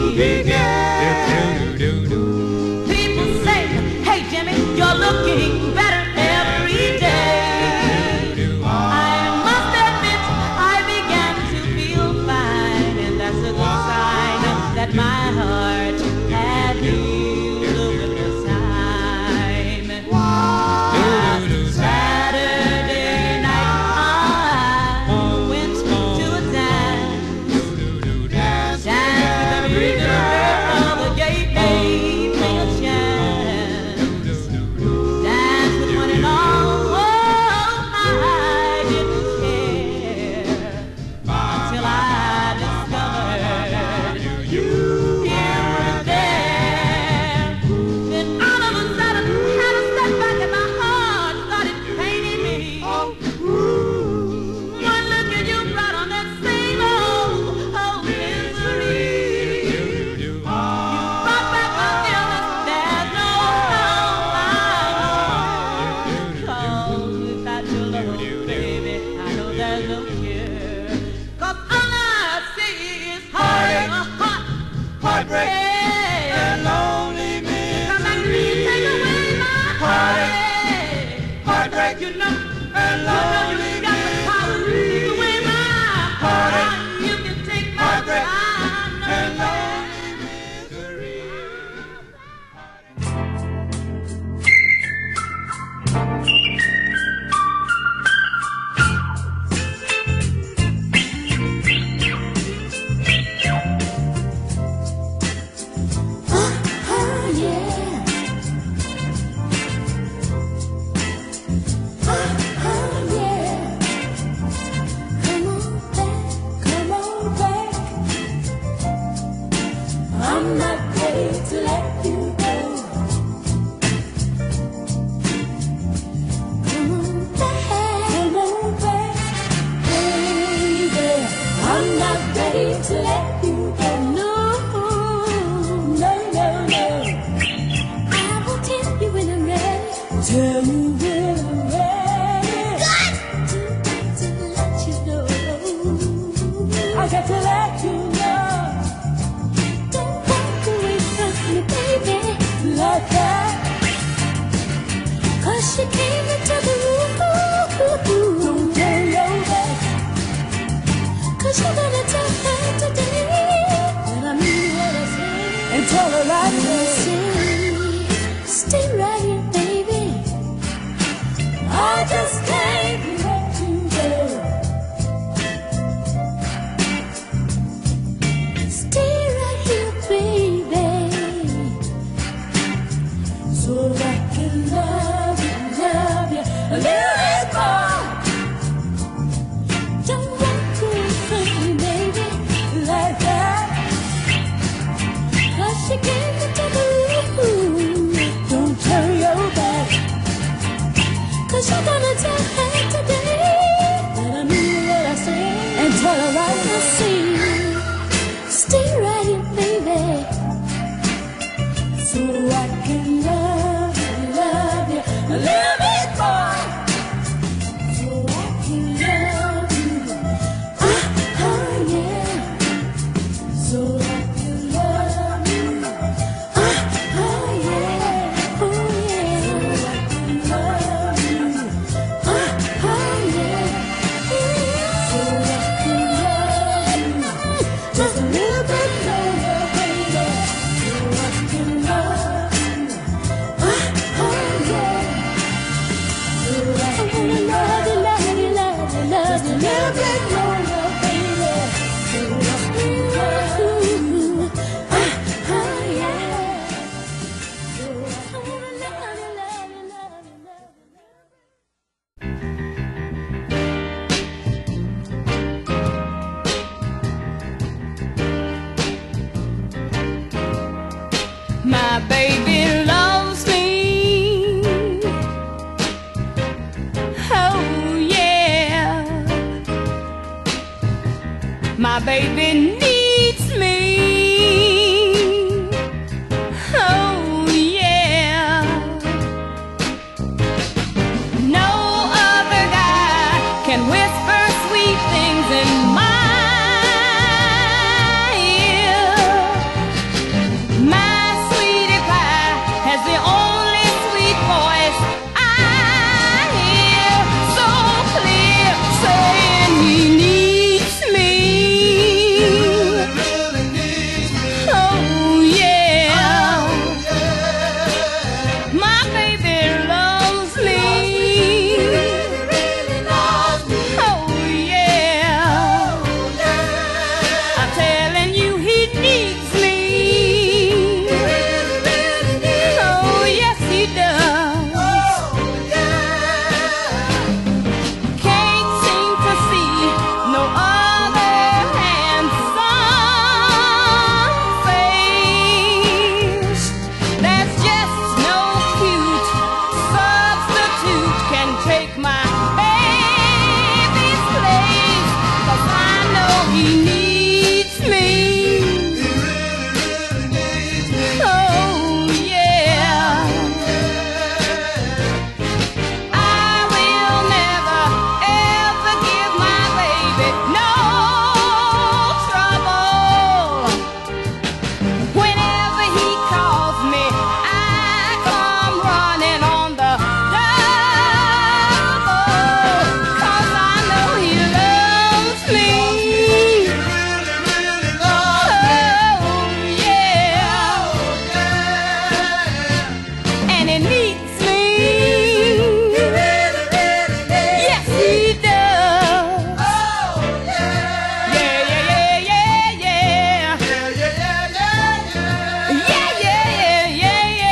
Speaker 12: People say, hey Jimmy, you're looking better every day. I must admit, I began to feel fine, and that's a good sign that my heart had healed with the time. Saturday night I went to a dance with every girl the gate gave me a chance. Dance with one and all, I didn't care until I discovered you here and there. Then all of a sudden, had a step back and my heart started paining me. One look at you brought on that same old misery. You brought back my feelings, there's no how. 'Cause without your love, baby, I know there's no cure. 'Cause all I see is heartbreak and lonely misery. Come back to me, take away my heartbreak. You know, and lonely you got the power to take away my heart. You can take my heartbreak and lonely misery.
Speaker 2: I'm not ready to let you go. Come on back, baby. I'm not ready to let you go. No, no, no, no. I will tell you when I'm ready. Tell you when I'm ready. Got to let you know. I got to let you know. Don't walk away from me, baby, like that. 'Cause she came into the room. Don't turn your back. 'Cause you're gonna tell her today that I mean what I say. And tell her like this. Stay right here, baby. I just can't let you go. Stay right here, baby, so I can love you a little bit more. Don't walk away from me, baby, like that. 'Cause she came into the room. Don't turn your back. 'Cause you're gonna tell her today that I mean what I say. And tell her right to see. Stay right here, baby, so I can love you a little bit more. So I can love you, yeah. So I can love you, yeah, oh yeah. So I can love you, yeah. So I can love you just a little bit longer, baby. So I can love you, yeah. So I wanna love you, love you, love you, love you, just a little bit longer, baby. So I can love you, yeah. So I wanna love you, love you, love you, love you.
Speaker 7: My baby loves me. Oh yeah. My baby needs me. Oh yeah. No other guy can and whisper sweet things in my ear. My sweetie pie has the only sweet voice I hear, so clear, saying he needs me. Oh yeah, my baby loves me. Oh yeah, I'm telling you he needs me. Oh yes he does. Can't seem to see no other handsome face. There's just no cute substitute can take my baby's place. 'Cause I know he needs me. Oh yeah, I will never ever give my baby no trouble. Whenever he calls me, I come running on the double. 'Cause I know he loves me. Oh yeah, and he needs me. Yes he does. Yeah, yeah, yeah, yeah, yeah. Yeah, yeah, yeah,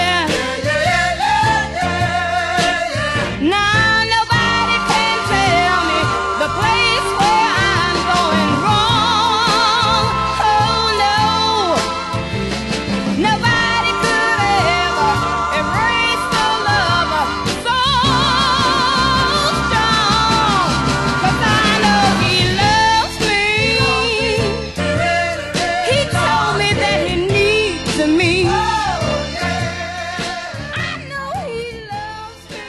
Speaker 7: yeah. Now nobody can tell me the place where I'm going wrong. Oh no, nobody could ever erase the love so strong. 'Cause I know he loves me. He told me that he needs me. I know he loves me.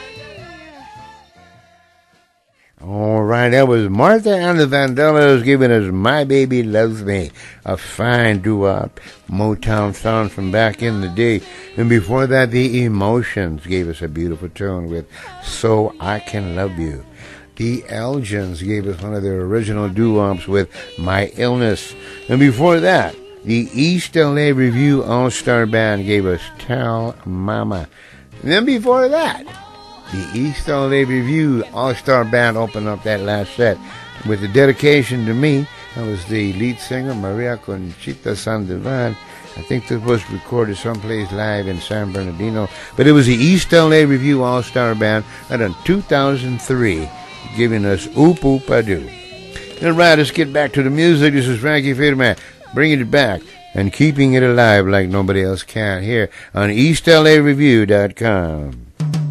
Speaker 1: All right, that was Martha and the Vandellas giving us My Baby Loves Me, a fine doo-wop Motown sound from back in the day. And before that, the Emotions gave us a beautiful tune with So I Can Love You. The Elgins gave us one of their original doo-wops with My Illness. And before that, the East LA Review All-Star Band gave us Tell Mama. And then before that, the East LA Review All-Star Band opened up that last set with a dedication to me. That was the lead singer, Maria Conchita Sandoval. I think this was recorded someplace live in San Bernardino. But it was the East LA Review All-Star Band that in 2003 giving us Oop Oop A Doo. All right, let's get back to the music. This is Frankie Firman bringing it back and keeping it alive like nobody else can here on EastLAReview.com.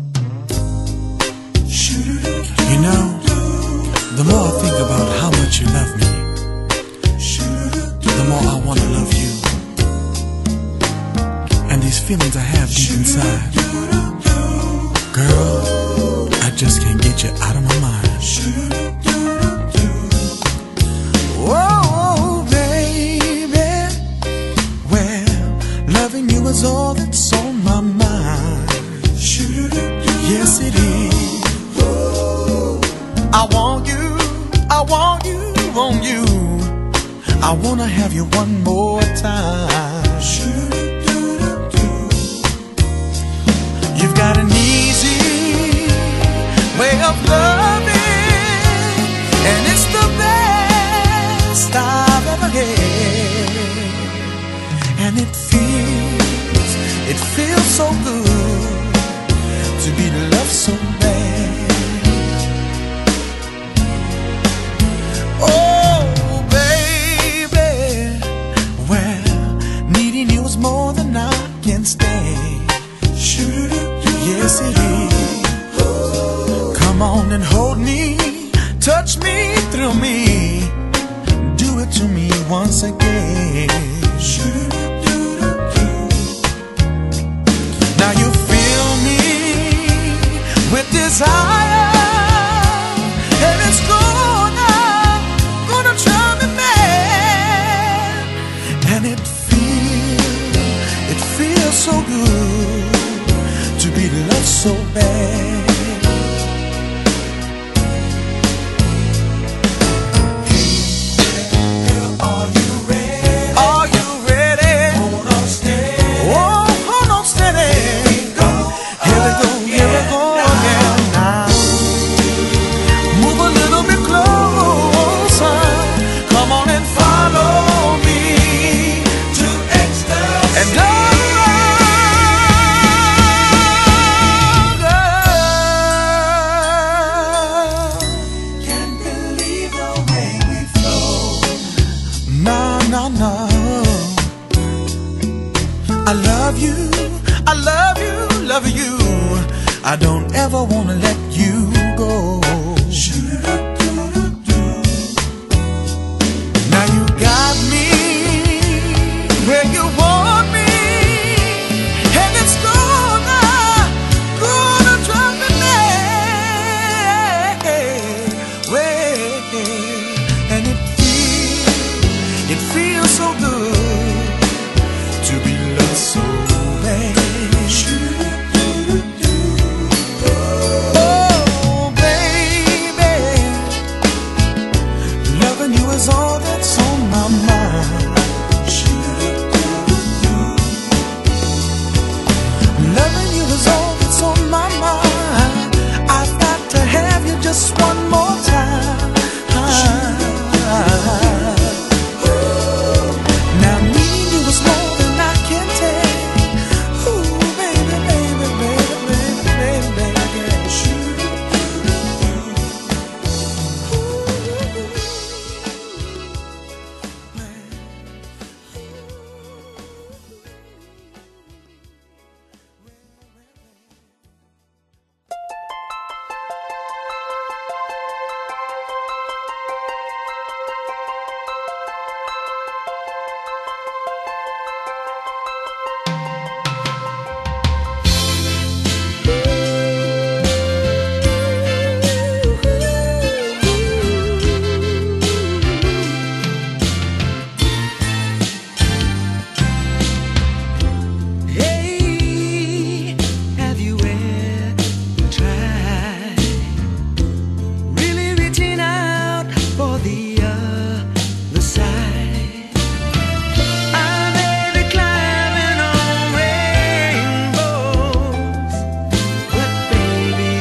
Speaker 2: You know, the more I think about how much you love me, the more I want to love you. And these feelings I have deep inside, girl, I just can't get you out of my mind. Oh, baby, well, loving you is all that's on my mind. Yes, it is. I want you, I want you, want you. I wanna have you one more time. You've got an easy way of loving, and it's the best I've ever had. And it feels so good to be loved so bad. Oh, baby, well, needing you is more than I can stand. Yes, it is. Come on and hold me, touch me, thrill me, do it to me once again. Now you fill me with desire, and it's I love you, I love you, love you. I don't ever wanna let you go. Now you got me where you want me, and it's gonna drive me mad. And it feels so good to be loved so bad. Oh, baby, loving you is all that's on my mind. Loving you is all that's on my mind. I've got to have you just one more time. Now needing you is more than I can take. Ooh, baby, baby, baby, baby, baby, baby. Hey, have you ever tried really reaching out for the other side? I may be climbing on rainbows, but baby,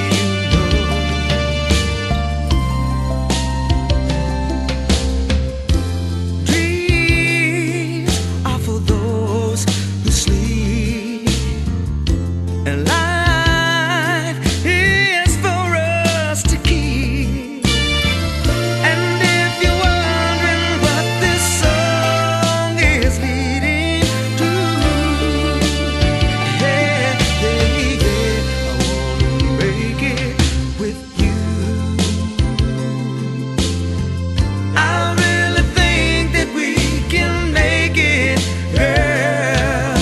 Speaker 2: dreams are for those who sleep, and life is for us to keep. And if you're wondering what this song is leading to, yeah, I wanna make it with you. I really think that we can make it, girl.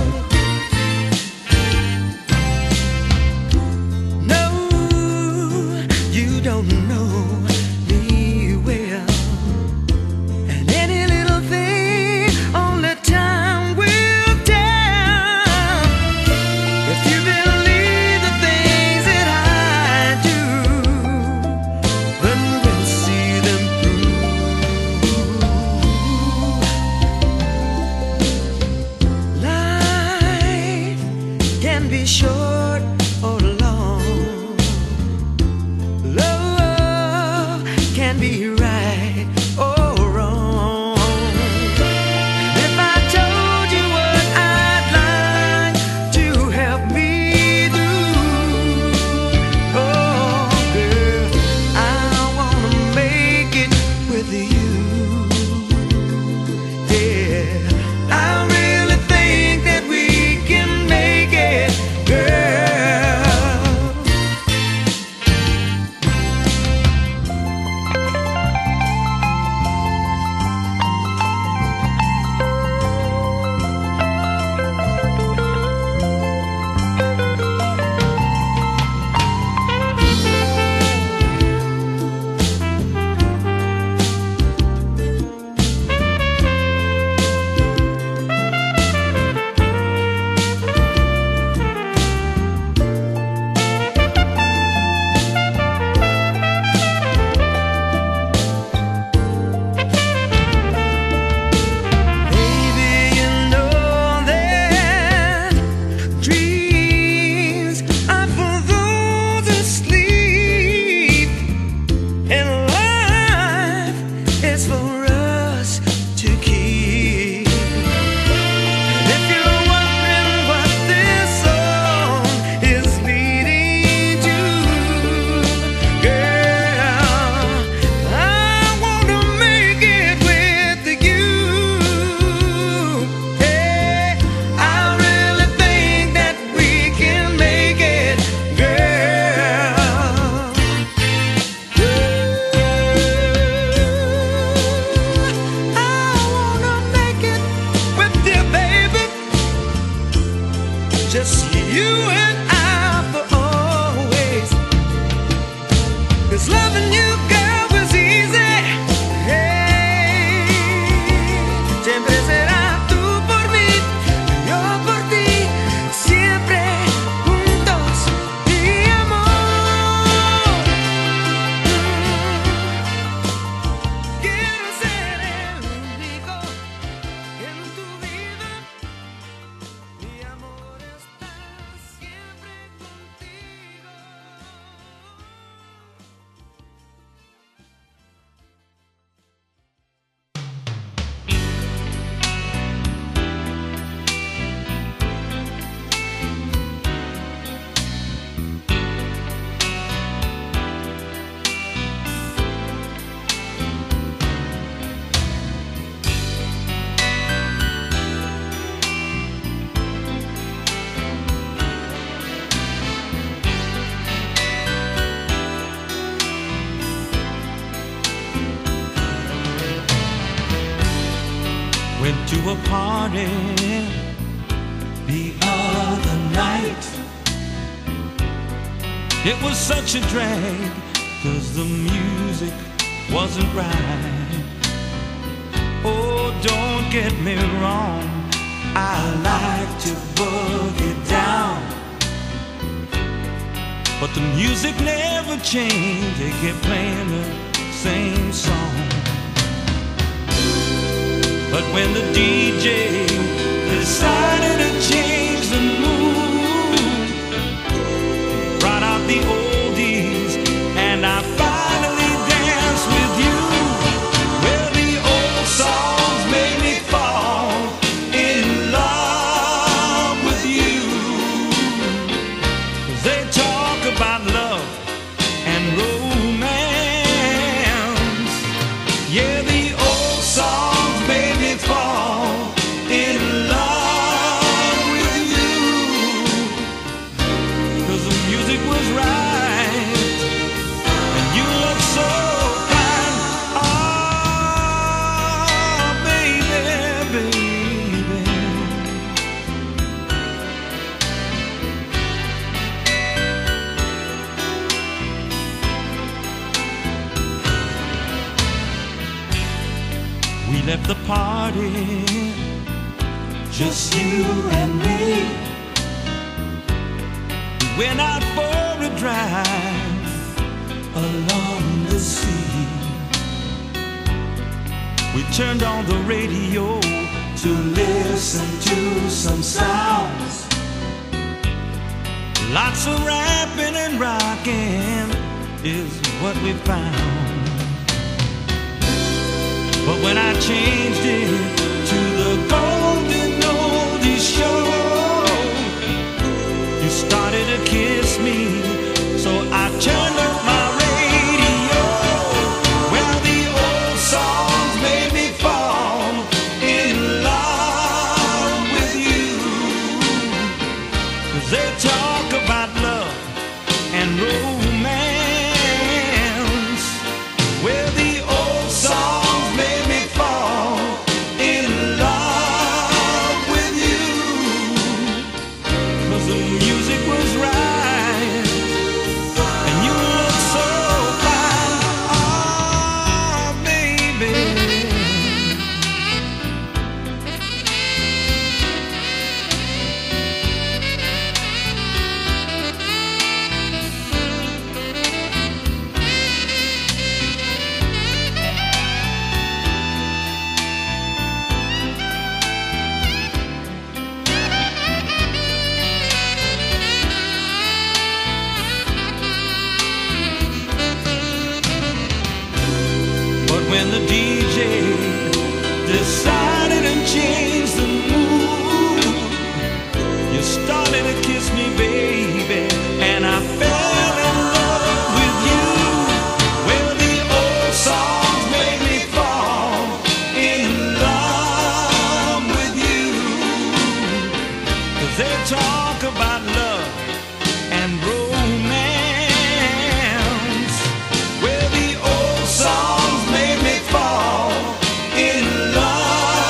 Speaker 2: No, you don't know me well, and any little thing only time will tell. If you believe the things that I do, then we'll see them through. Life can be short or long. Love can be right or wrong. And if I told you what I'd like to help me do, oh girl, I wanna make it with you. Yeah, I really think that we can make it, girl.
Speaker 9: went to a party the other night. It was such a drag, 'cause the music wasn't right. Oh, don't get me wrong, I like to boogie down, but the music never changed, they kept playing the same song. But when the DJ decided to change the mood, brought out the oldies, and I finally danced with you. Well, the old songs made me fall in love with you, 'cause they talk about love and romance. Yeah, the old songs made me fall in love with you, 'cause the music was right and you look so fine. Oh, baby, baby. We left the party, just you and me. We went out for a drive along the sea. We turned on the radio to listen to some sounds. Lots of rapping and rocking is what we found. But when I changed it to the golden oldies show, you started to kiss me, so I turned up my radio. Well, the old songs made me fall in love with you, 'cause they talk about love and romance. Well, the old songs made me fall in love with you, 'cause the music was right and you look so fine. Oh, baby. But when the DJ decided to change the mood, you started to kiss me, baby, and I fell in love with you. Well, the old songs made me fall in love with you, 'cause they talk about love and romance. Well, the old songs made me fall in love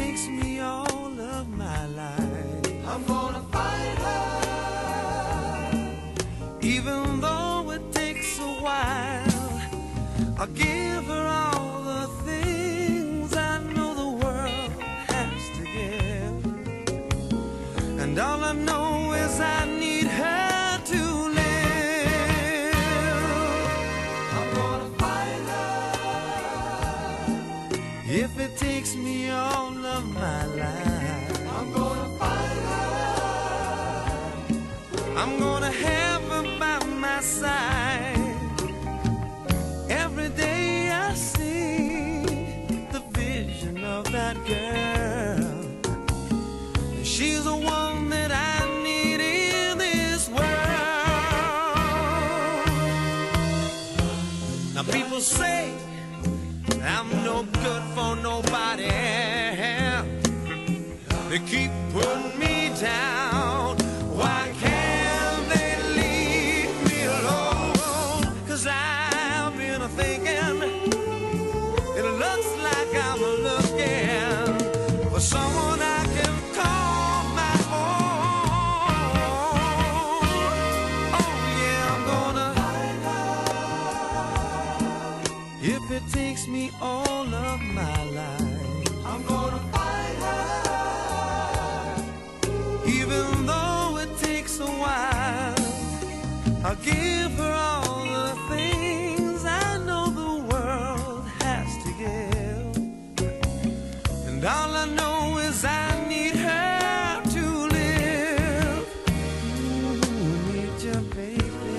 Speaker 4: takes me all of my life, I'm gonna find her. Even though it takes a while, I'll give her all the things I know the world has to give. And all I know is I need her to live. I'm gonna find her. If it takes me all of my life, I'm gonna find her. I'm gonna have her by my side. Every day I see the vision of that girl. She's the one that I need in this world. Now people say I'm no good for nobody. They keep putting me down. Why can't they leave me alone? 'Cause I've been thinking, it looks like I'm looking for someone I can call my own. Oh yeah, I'm gonna find her. If it takes me all of my life, I'm gonna find her. Even though it takes a while, I'll give her all the things I know the world has to give. And all I know is I need her to live. Ooh, need you, baby.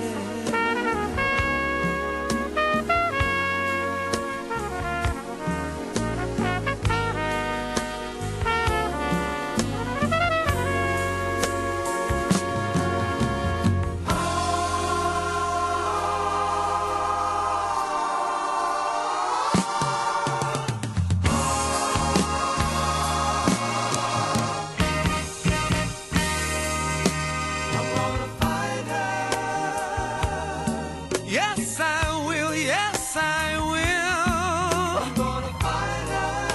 Speaker 4: Yes, I will. Yes, I will. I'm gonna find her.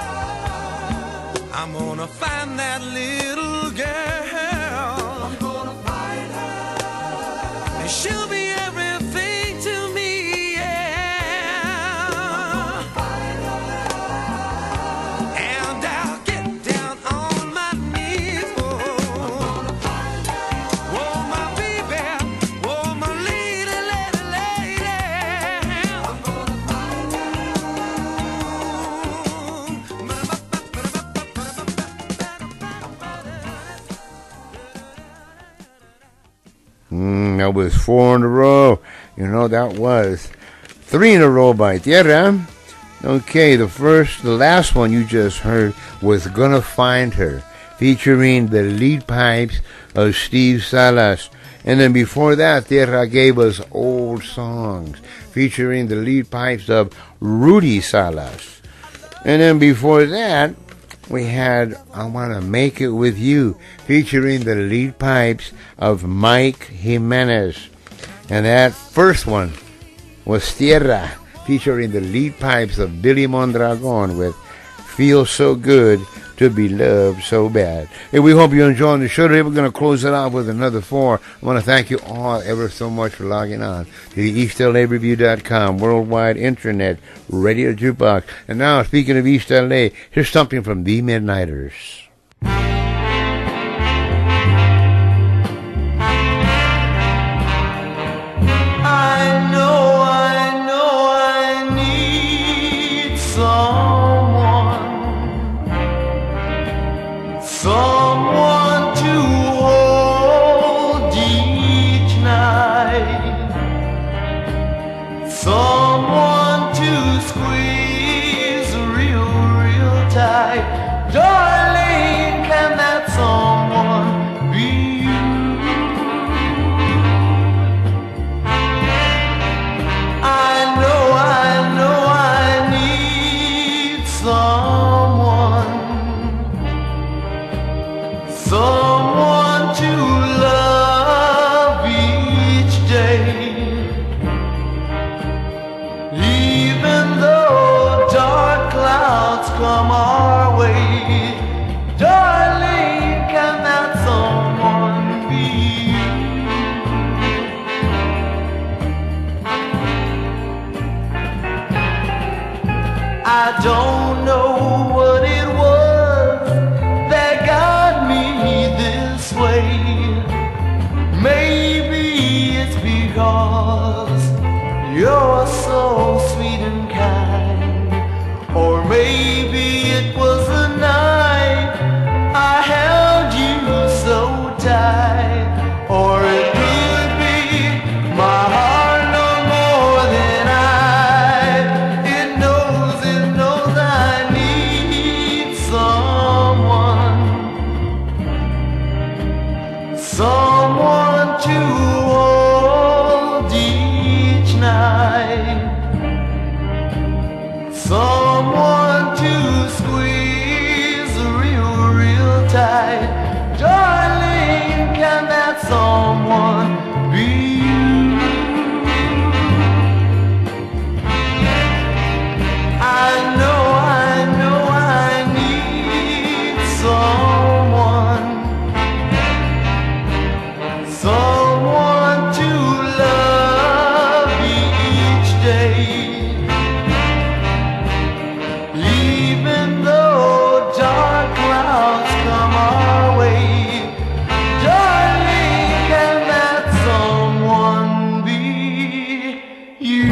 Speaker 4: I'm gonna find that little girl. I'm gonna find her. And she'll be everything to me. Yeah. I'm gonna find her. And I'll get down on my knees. Oh, I'm gonna find her. Oh, my baby. Oh, my lady, lady, lady. I'm gonna find her.
Speaker 1: That was 4 in a row. You know, that was 3 in a row by Tierra. Okay, the last one you just heard was Gonna Find Her, featuring the lead pipes of Steve Salas. And then before that, Tierra gave us Old Songs, featuring the lead pipes of Rudy Salas. And then before that, we had I Want to Make It With You, featuring the lead pipes of Mike Jimenez. And that first one was Tierra, featuring the lead pipes of Billy Mondragon with Feel So Good to Be Loved So Bad. Hey, we hope you're enjoying the show today. We're going to close it out with another 4. I want to thank you all ever so much for logging on to the EastLAReview.com worldwide internet radio jukebox. And now, speaking of East LA, here's something from the Midnighters.
Speaker 10: I need someone to hold each night, someone to squeeze real tight. Darling, can that someone be you? I know I need someone to love each day, even though dark clouds come our way.
Speaker 4: someone to love each day. Even though dark clouds come our way, darling, can that someone be you?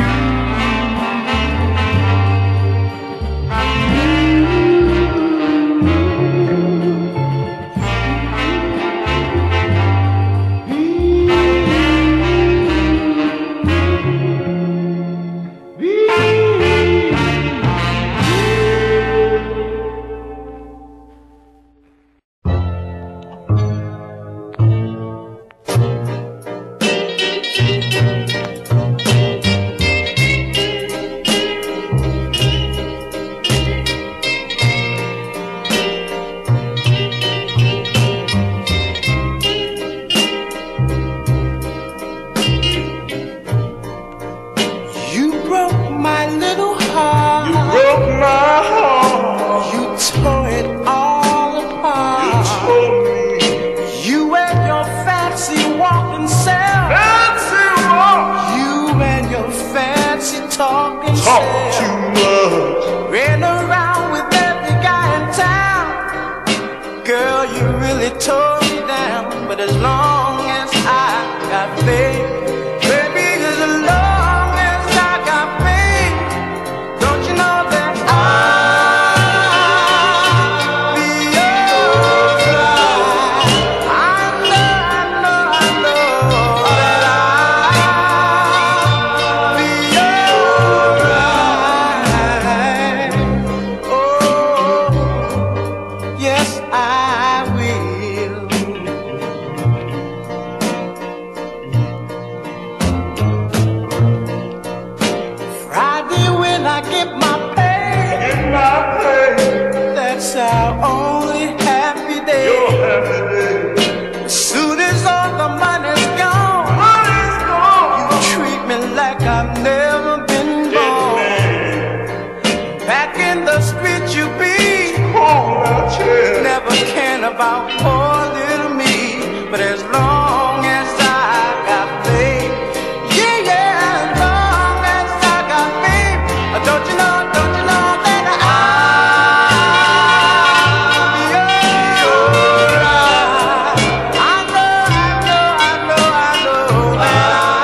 Speaker 2: You broke my little heart.
Speaker 4: You broke my heart.
Speaker 2: You tore it all apart.
Speaker 4: You told me.
Speaker 2: You and your fancy walking self.
Speaker 4: Fancy walk.
Speaker 2: You and your fancy talking
Speaker 4: Talk
Speaker 2: self.
Speaker 4: too much.
Speaker 2: Ran around with every guy in town. Girl, you really tore me down. But as long as I got faith, baby, as long as I got faith, don't you know that I'll be alright? I know that I'll be alright. Oh, yes, I will. Friday when I get my pay, that's our only happy day.
Speaker 4: Your happy day.
Speaker 2: As soon as all the money's gone, you treat me like I've never been born. Back in the street you be, never caring about poor little me. But as long as I got faith, yeah, as long as I got faith, don't you know that I'll be alright? I know that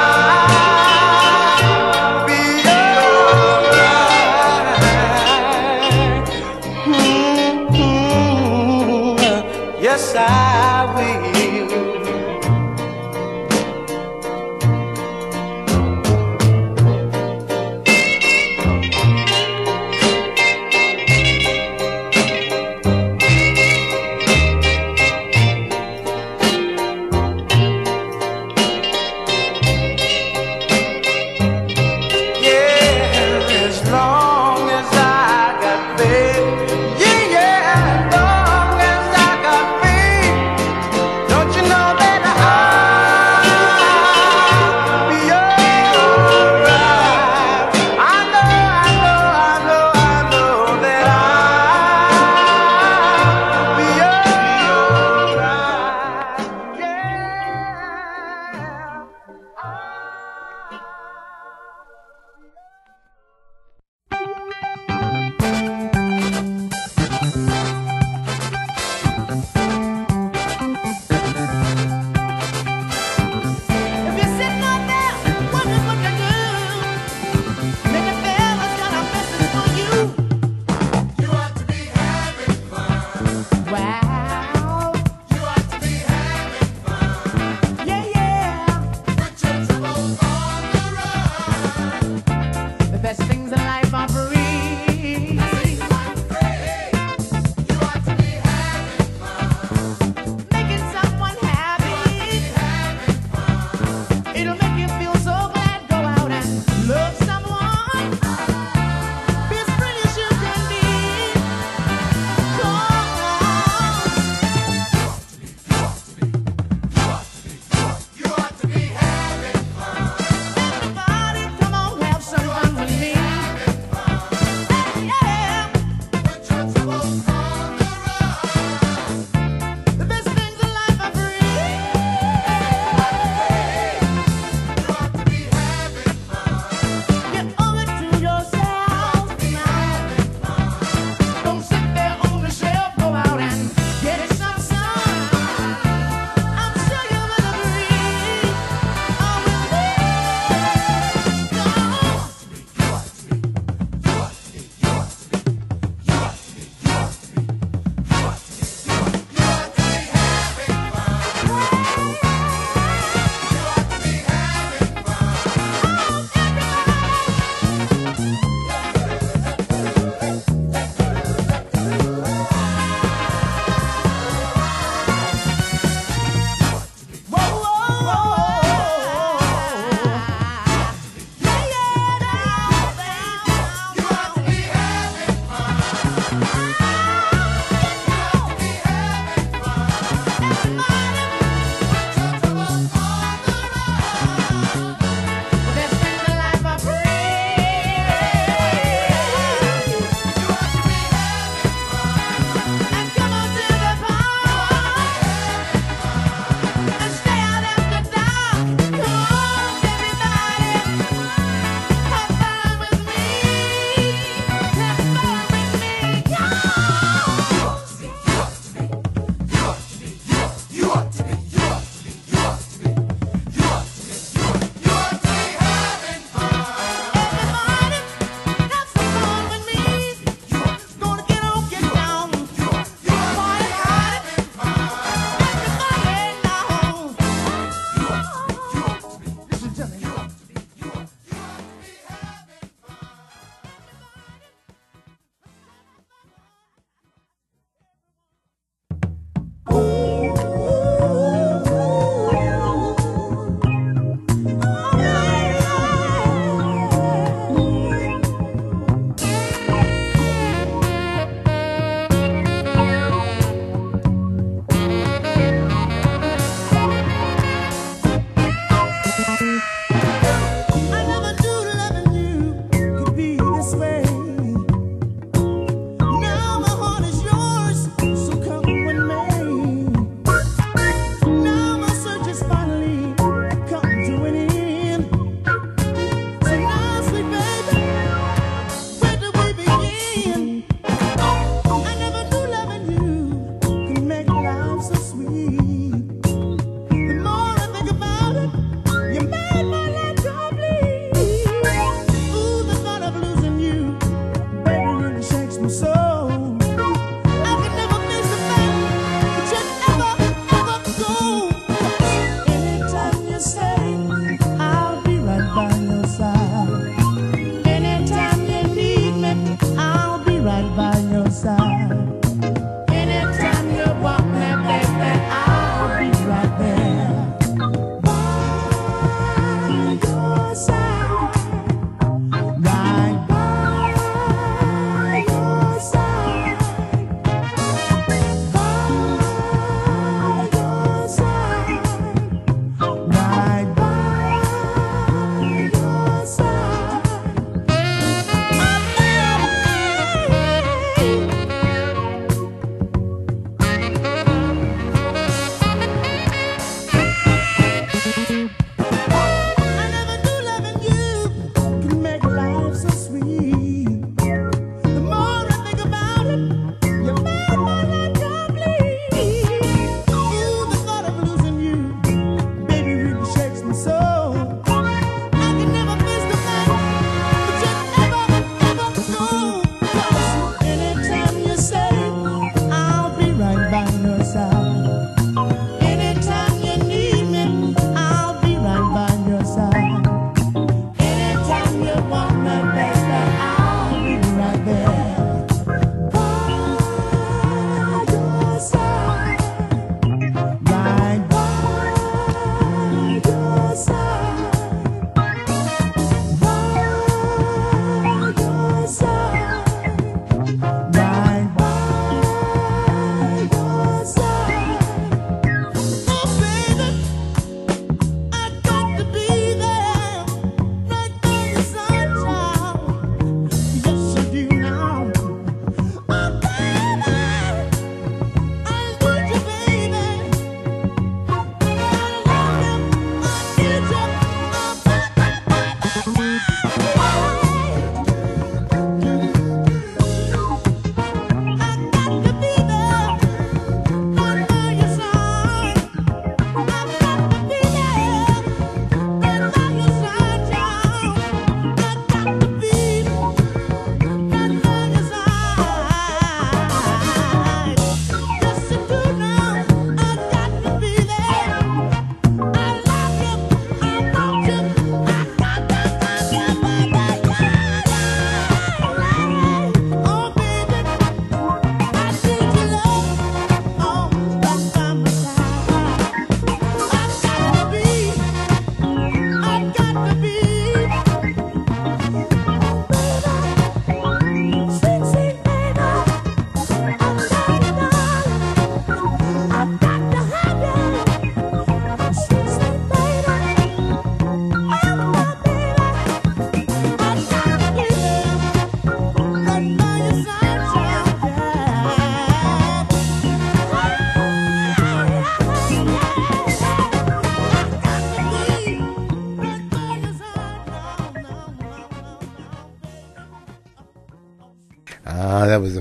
Speaker 2: I'll be alright. Yes, I will. Yeah, as long as I got faith. Yeah, as long as I got faith.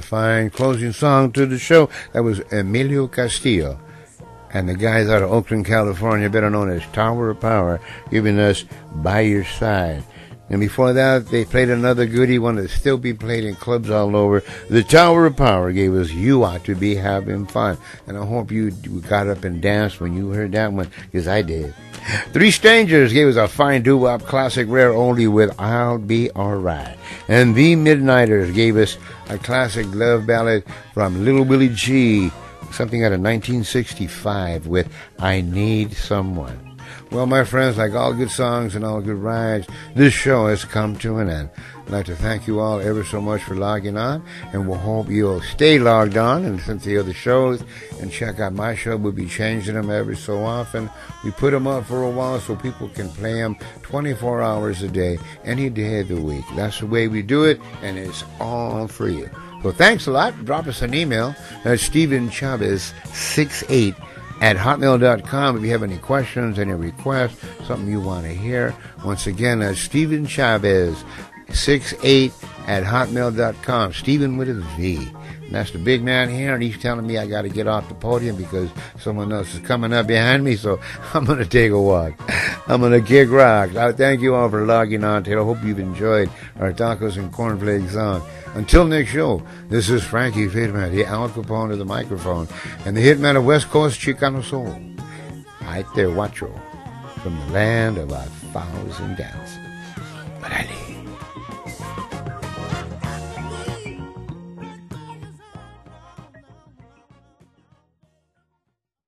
Speaker 1: fine closing song to the show. That was Emilio Castillo. And the guys out of Oakland, California, better known as Tower of Power, giving us By Your Side. And before that, they played another goodie, one that still be played in clubs all over. The Tower of Power gave us You Ought to Be Having Fun. And I hope you got up and danced when you heard that one, because I did. Three Strangers gave us a fine doo-wop classic rare oldie with I'll Be Alright. And The Midnighters gave us a classic love ballad from Little Willie G, something out of 1965 with I Need Someone. Well, my friends, like all good songs and all good rides, this show has come to an end. I'd like to thank you all ever so much for logging on, and we'll hope you'll stay logged on and listen to the other shows and check out my show. We'll be changing them every so often. We put them up for a while so people can play them 24 hours a day, any day of the week. That's the way we do it, and it's all for you. So thanks a lot. Drop us an email at StephenChavez68 at hotmail.com if you have any questions, any requests, something you want to hear. Once again, that's StephenChavez68 at hotmail.com. Stephen with a V. And that's the big man here, and he's telling me I got to get off the podium because someone else is coming up behind me, so I'm going to take a walk. I'm going to kick rock. I thank you all for logging on today. I hope you've enjoyed our tacos and cornflakes song. Until next show, this is Frankie Fitman, the Al Capone of the microphone, and the hitman of West Coast Chicano Soul. Right there, Wacho, from the land of 1,000 dances. But I leave.